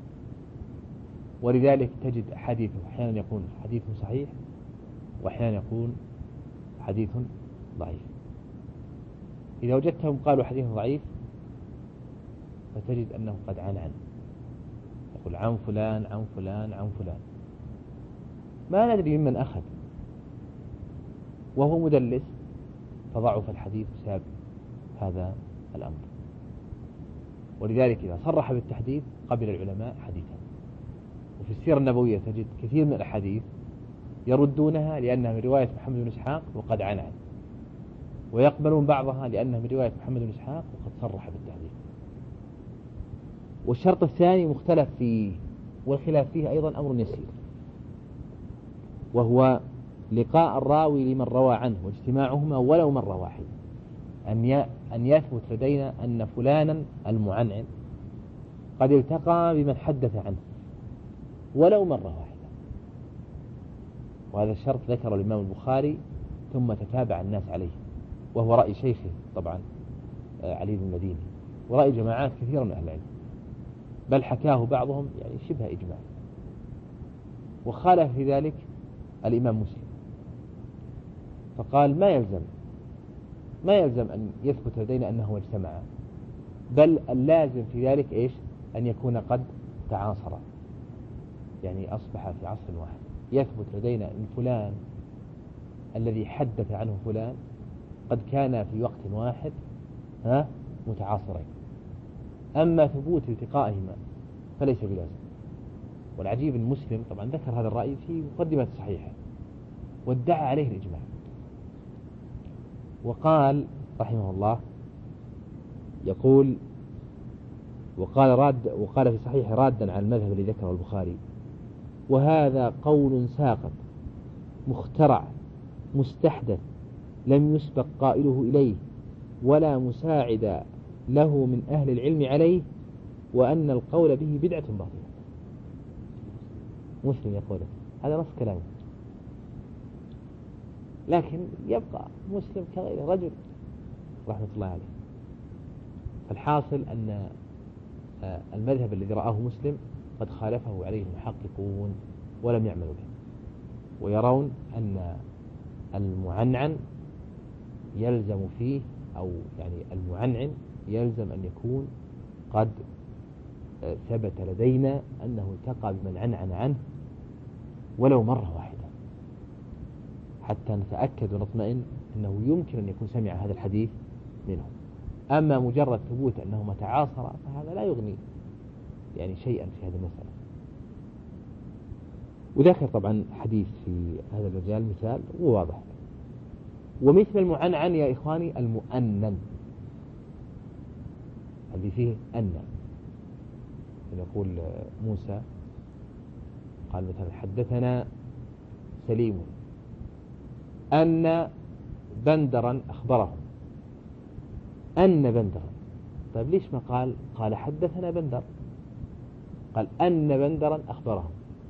ولذلك تجد حديثه أحيانا يكون حديث صحيح وأحيانا يكون حديث ضعيف. إذا وجدتهم قالوا حديث ضعيف فتجد أنه قد عن يقول عن فلان عن فلان عن فلان، ما ندري ممن أخذ، وهو مدلس، فضعف الحديث بسبب هذا الأمر. ولذلك إذا صرح بالتحديث قبل العلماء حديثا. وفي السيرة النبوية تجد كثير من الأحاديث يردونها لأنها من رواية محمد بن إسحاق وقد عن، ويقبلون بعضها لأنها من رواية محمد بن إسحاق وقد صرح بالتحديث. والشرط الثاني مختلف فيه، والخلاف فيه أيضا أمر يسير، وهو لقاء الراوي لمن روى عنه واجتماعهما ولو مرة واحدة، أن يثبت لدينا أن فلانا المعنعن قد التقى بمن حدث عنه ولو مرة واحدة. وهذا الشرط ذكر الإمام البخاري ثم تتابع الناس عليه، وهو رأي شيخه طبعا علي بن المديني، ورأي جماعات كثيرة من أهل العلم، بل حكاه بعضهم يعني شبه إجماع. وخالف في ذلك الإمام مسلم فقال ما يلزم أن يثبت لدينا أنه اجتمع، بل اللازم في ذلك إيش؟ أن يكون قد تعاصر، يعني أصبح في عصر واحد. يثبت لدينا أن فلان الذي حدث عنه فلان قد كان في وقت واحد متعاصرين. أما ثبوت التقائهما فليس بلازم. والعجيب أن مسلم طبعا ذكر هذا الرأي في مقدمة صحيحة وادعى عليه الإجماع، وقال رحمه الله يقول وقال في صحيح رادا على المذهب الذي ذكره البخاري: وهذا قول ساقط مخترع مستحدث لم يسبق قائله إليه ولا مساعد له من أهل العلم عليه، وأن القول به بدعة باطلة. مسلم يقول هذا نص كلامه، لكن يبقى مسلم كغير رجل رحمة الله عليه. فالحاصل أن المذهب الذي رآه مسلم قد خالفه عليه المحققون ولم يعملوا به، ويرون أن المعنعن يلزم فيه، أو يعني المعنعن يلزم أن يكون قد ثبت لدينا أنه التقى بمن عنعن عنه ولو مرة واحدة، حتى نتأكد ونطمئن أنه يمكن أن يكون سمع هذا الحديث منه. أما مجرد ثبوت أنهما تعاصرا فهذا لا يغني يعني شيئا في هذه المسألة. وذكر طبعا حديث في هذا المجال مثال وواضح. ومثل المعنعن يا إخواني المؤنن الذي فيه أن، يقول موسى قال مثلا حدثنا سليم أن بندرا أخبرهم، أن بندرا. طيب ليش ما قال حدثنا بندر؟ قال أن بندرا أخبرهم.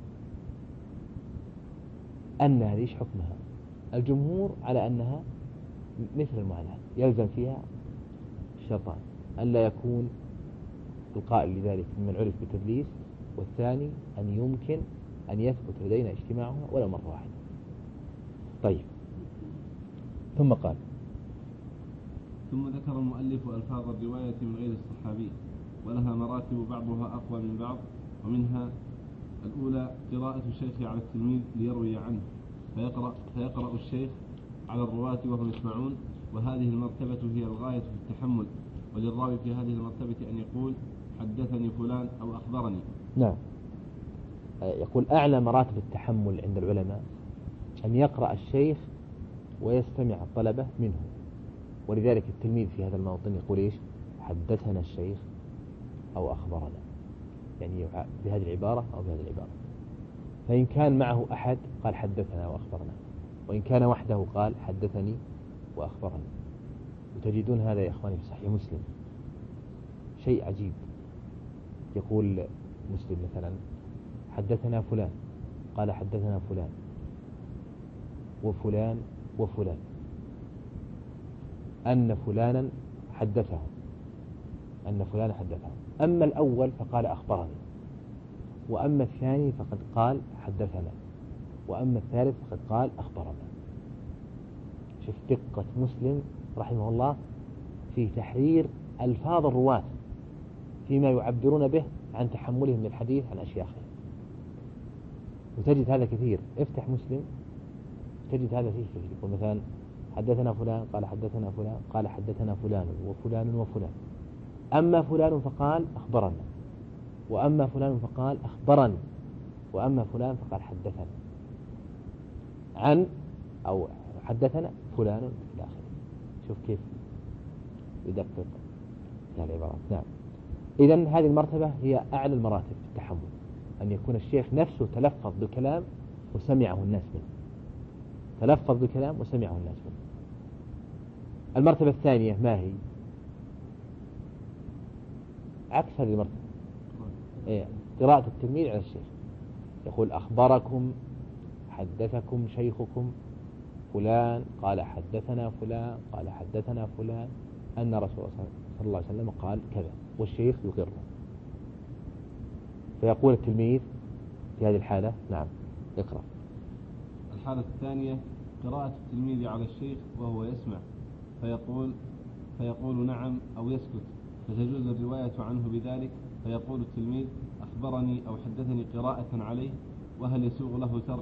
أن هذه إيش حكمها؟ الجمهور على أنها مثل المعنى، يلزم فيها الشرطان: أن لا يكون القائل لذلك ممن عرف بالتدليس، والثاني أن يمكن أن يثبت لدينا اجتماعها ولا مرة واحدة. طيب، ثم قال: ثم ذكر المؤلف ألفاظ الرواية من غير الصحابي، ولها مراتب بعضها أقوى من بعض، ومنها الأولى قراءة الشيخ على التلميذ ليروي عنه، فيقرأ الشيخ على الرواة وهم يسمعون، وهذه المرتبة هي الغاية في التحمل، وللراوي في هذه المرتبة أن يقول حدثني فلان أو أخبرني. نعم، يقول أعلى مراتب التحمل عند العلماء أن يقرأ الشيخ ويستمع الطلبة منه، ولذلك التلميذ في هذا الموطن يقول إيش؟ حدثنا الشيخ أو أخبرنا، يعني بهذه العبارة أو بهذه العبارة. فإن كان معه أحد قال حدثنا وأخبرنا، وإن كان وحده قال حدثني وأخبرني. وتجدون هذا يا إخواني في صحيح مسلم شيء عجيب. يقول مسلم مثلا حدثنا فلان قال حدثنا فلان وفلان وفلان أن فلانا حدثه أما الأول فقال أخبرني، وأما الثاني فقد قال حدثنا، وأما الثالث فقد قال أخبرنا. شوف دقة مسلم رحمه الله في تحرير ألفاظ الرواة فيما يعبرون به عن تحملهم للحديث عن أشياخهم. وتجد هذا كثير، افتح مسلم تجد هذا فيه كثير. يقول مثلا حدثنا فلان قال حدثنا فلان قال حدثنا فلان وفلان وفلان، أما فلان فقال أخبرنا، وأما فلان فقال أخبرني، وأما فلان فقال حدثنا عن أو حدثنا فلان إلى آخره. شوف كيف يدقق هذه العبارات. نعم، إذن هذه المرتبة هي أعلى المراتب في التحمل، أن يكون الشيخ نفسه تلفظ بالكلام وسمعه الناس منه، تلفظ بالكلام وسمعه الناس منه. المرتبة الثانية ما هي؟ عكس هذه المرتبة، قراءة التلميذ على الشيخ. يقول أخبركم حدثكم شيخكم فلان قال حدثنا فلان قال حدثنا فلان أن رسول الله صلى الله عليه وسلم قال كذا، والشيخ يقره. فيقول التلميذ في هذه الحالة نعم اقرأ. الحالة الثانية قراءة التلميذ على الشيخ وهو يسمع، فيقول نعم أو يسكت، فتجوز الرواية عنه بذلك، فيقول التلميذ أخبرني أو حدثني قراءة عليه. وهل يسوغ له ترك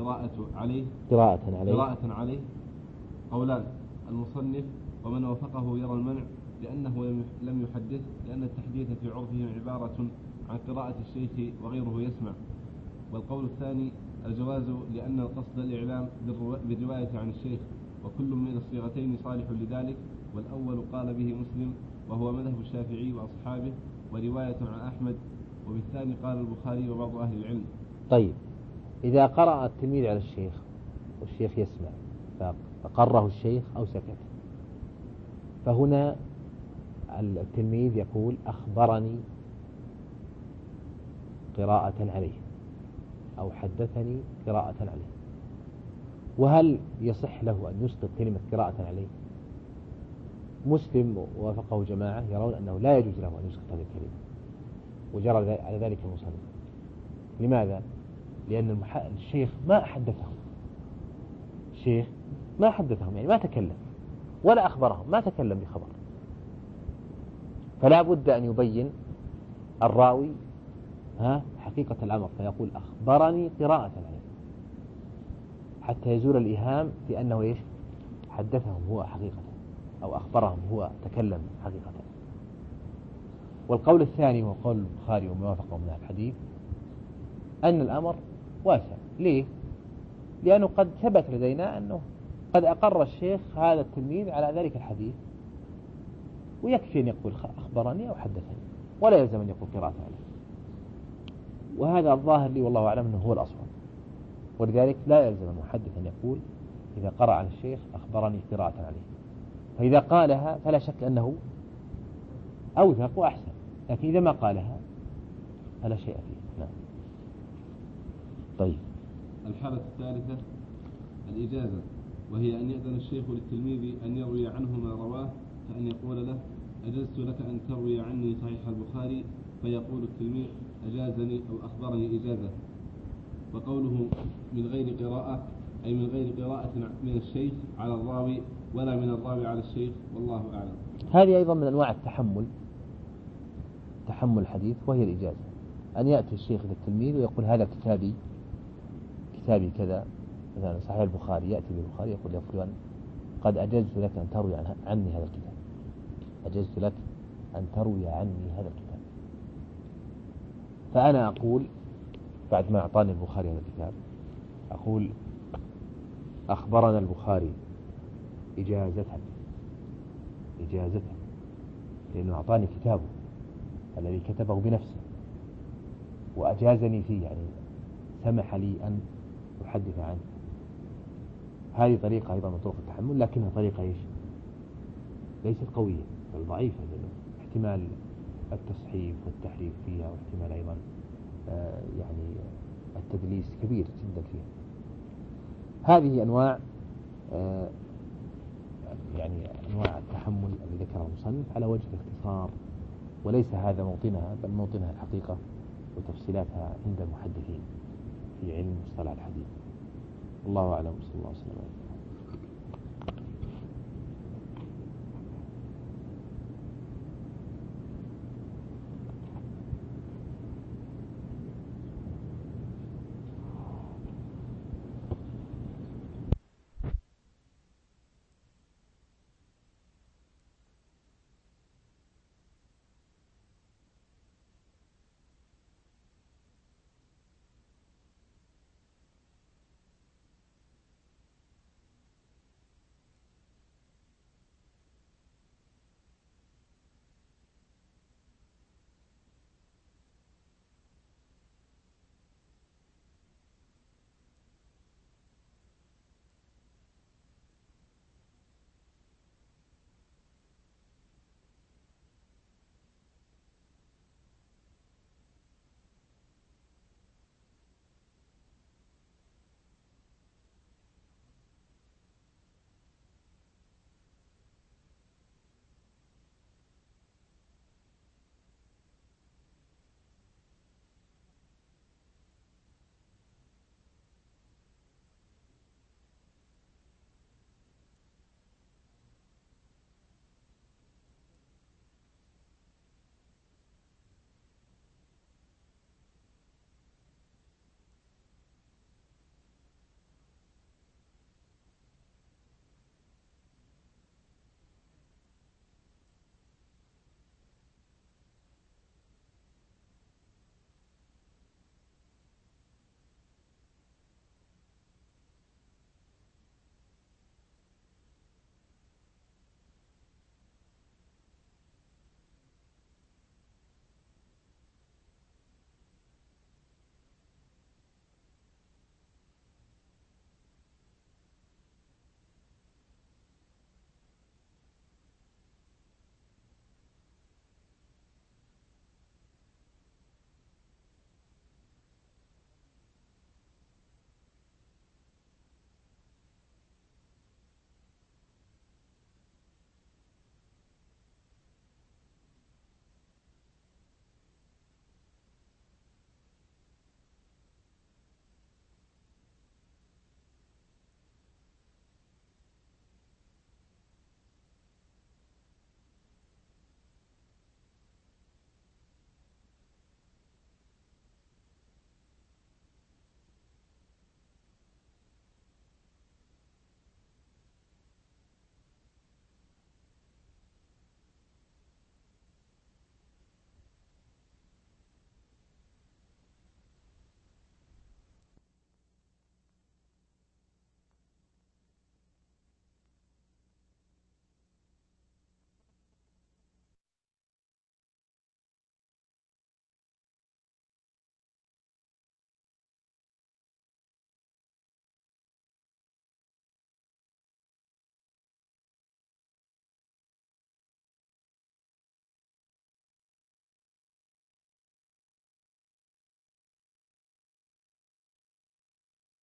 قراءة عليه؟ قولان. المصنف ومن وافقه يرى المنع لأنه لم يحدث، لأن التحديث في عرفهم عبارة عن قراءة الشيخ وغيره يسمع. والقول الثاني الجواز، لأن القصد الإعلام بالرواية عن الشيخ، وكل من الصيغتين صالح لذلك. والأول قال به مسلم وهو مذهب الشافعي وأصحابه، ورواية عن أحمد، وبالثاني قال البخاري وبعض أهل العلم. طيب، إذا قرأ التلميذ على الشيخ والشيخ يسمع فقره الشيخ أو سكت، فهنا التلميذ يقول أخبرني قراءة عليه أو حدثني قراءة عليه. وهل يصح له أن يسقط كلمة قراءة عليه؟ مسلم وافقه جماعة يرون أنه لا يجوز له أن يسقط هذه الكلمة، وجرى على ذلك المصنف. لماذا؟ لأن الشيخ ما حدثهم، يعني ما تكلم ولا أخبرهم، ما تكلم بخبر، فلا بد أن يبين الراوي حقيقة الأمر، فيقول أخبرني قراءة عليه، حتى يزول الإيهام في أنه حدثهم هو حقيقة أو أخبرهم هو تكلم حقيقة. والقول الثاني هو قول البخاري وموافقه من الحديث أن الأمر واسع. ليه؟ لأنه قد ثبت لدينا أنه قد أقر الشيخ هذا التلميذ على ذلك الحديث، ويكفي أن يقول أخبرني أو حدثني، ولا يلزم أن يقول قراءة عليه. وهذا الظاهر لي والله أعلم أنه هو الأصل، ولذلك لا يلزم المحدث أن يقول إذا قرأ على الشيخ أخبرني قراءة عليه، فإذا قالها فلا شك أنه أوثق وأحسن، لكن إذا ما قالها فلا شيء فيه. نعم. طيب، الحالة الثالثة الإجازة، وهي أن يأذن الشيخ للتلميذ أن يروي عنه ما رواه، فأن يقول له أجزت لك أن تروي عني صحيح البخاري، فيقول التلميذ أجازني أو أخبرني إجازة. وقوله من غير قراءة أي من غير قراءة من الشيخ على الراوي ولا من الراوي على الشيخ، والله أعلم. هذه أيضا من أنواع تحمل الحديث، وهي الإجازة، أن يأتي الشيخ للتلميذ ويقول هذا كتابي كذا، مثلا صحيح البخاري، يأتي بالبخاري يقول يا فلان قد أجزت لك أن تروي عني هذا الكتاب، أجزت لك أن تروي عني هذا الكتاب. فأنا أقول بعد ما أعطاني البخاري هذا الكتاب أقول أخبرنا البخاري إجازة، لأنه أعطاني كتابه الذي كتبه بنفسه وأجازني فيه، يعني سمح لي أن أحدث عنه. هذه طريقة أيضا من طرق التحمل، لكنها طريقة ليست قوية بل ضعيفة، لأنه احتمال التصحيف والتحريف فيها، واحتمال أيضا يعني التدليس كبير جدا فيها. هذه أنواع يعني أنواع التحمل الذي ذكرها المصنف على وجه الاختصار، وليس هذا موطنها، بل موطنها الحقيقة وتفصيلاتها عند المحدثين في علم مصطلح الحديث. الله أعلم، صلى الله عليه وسلم.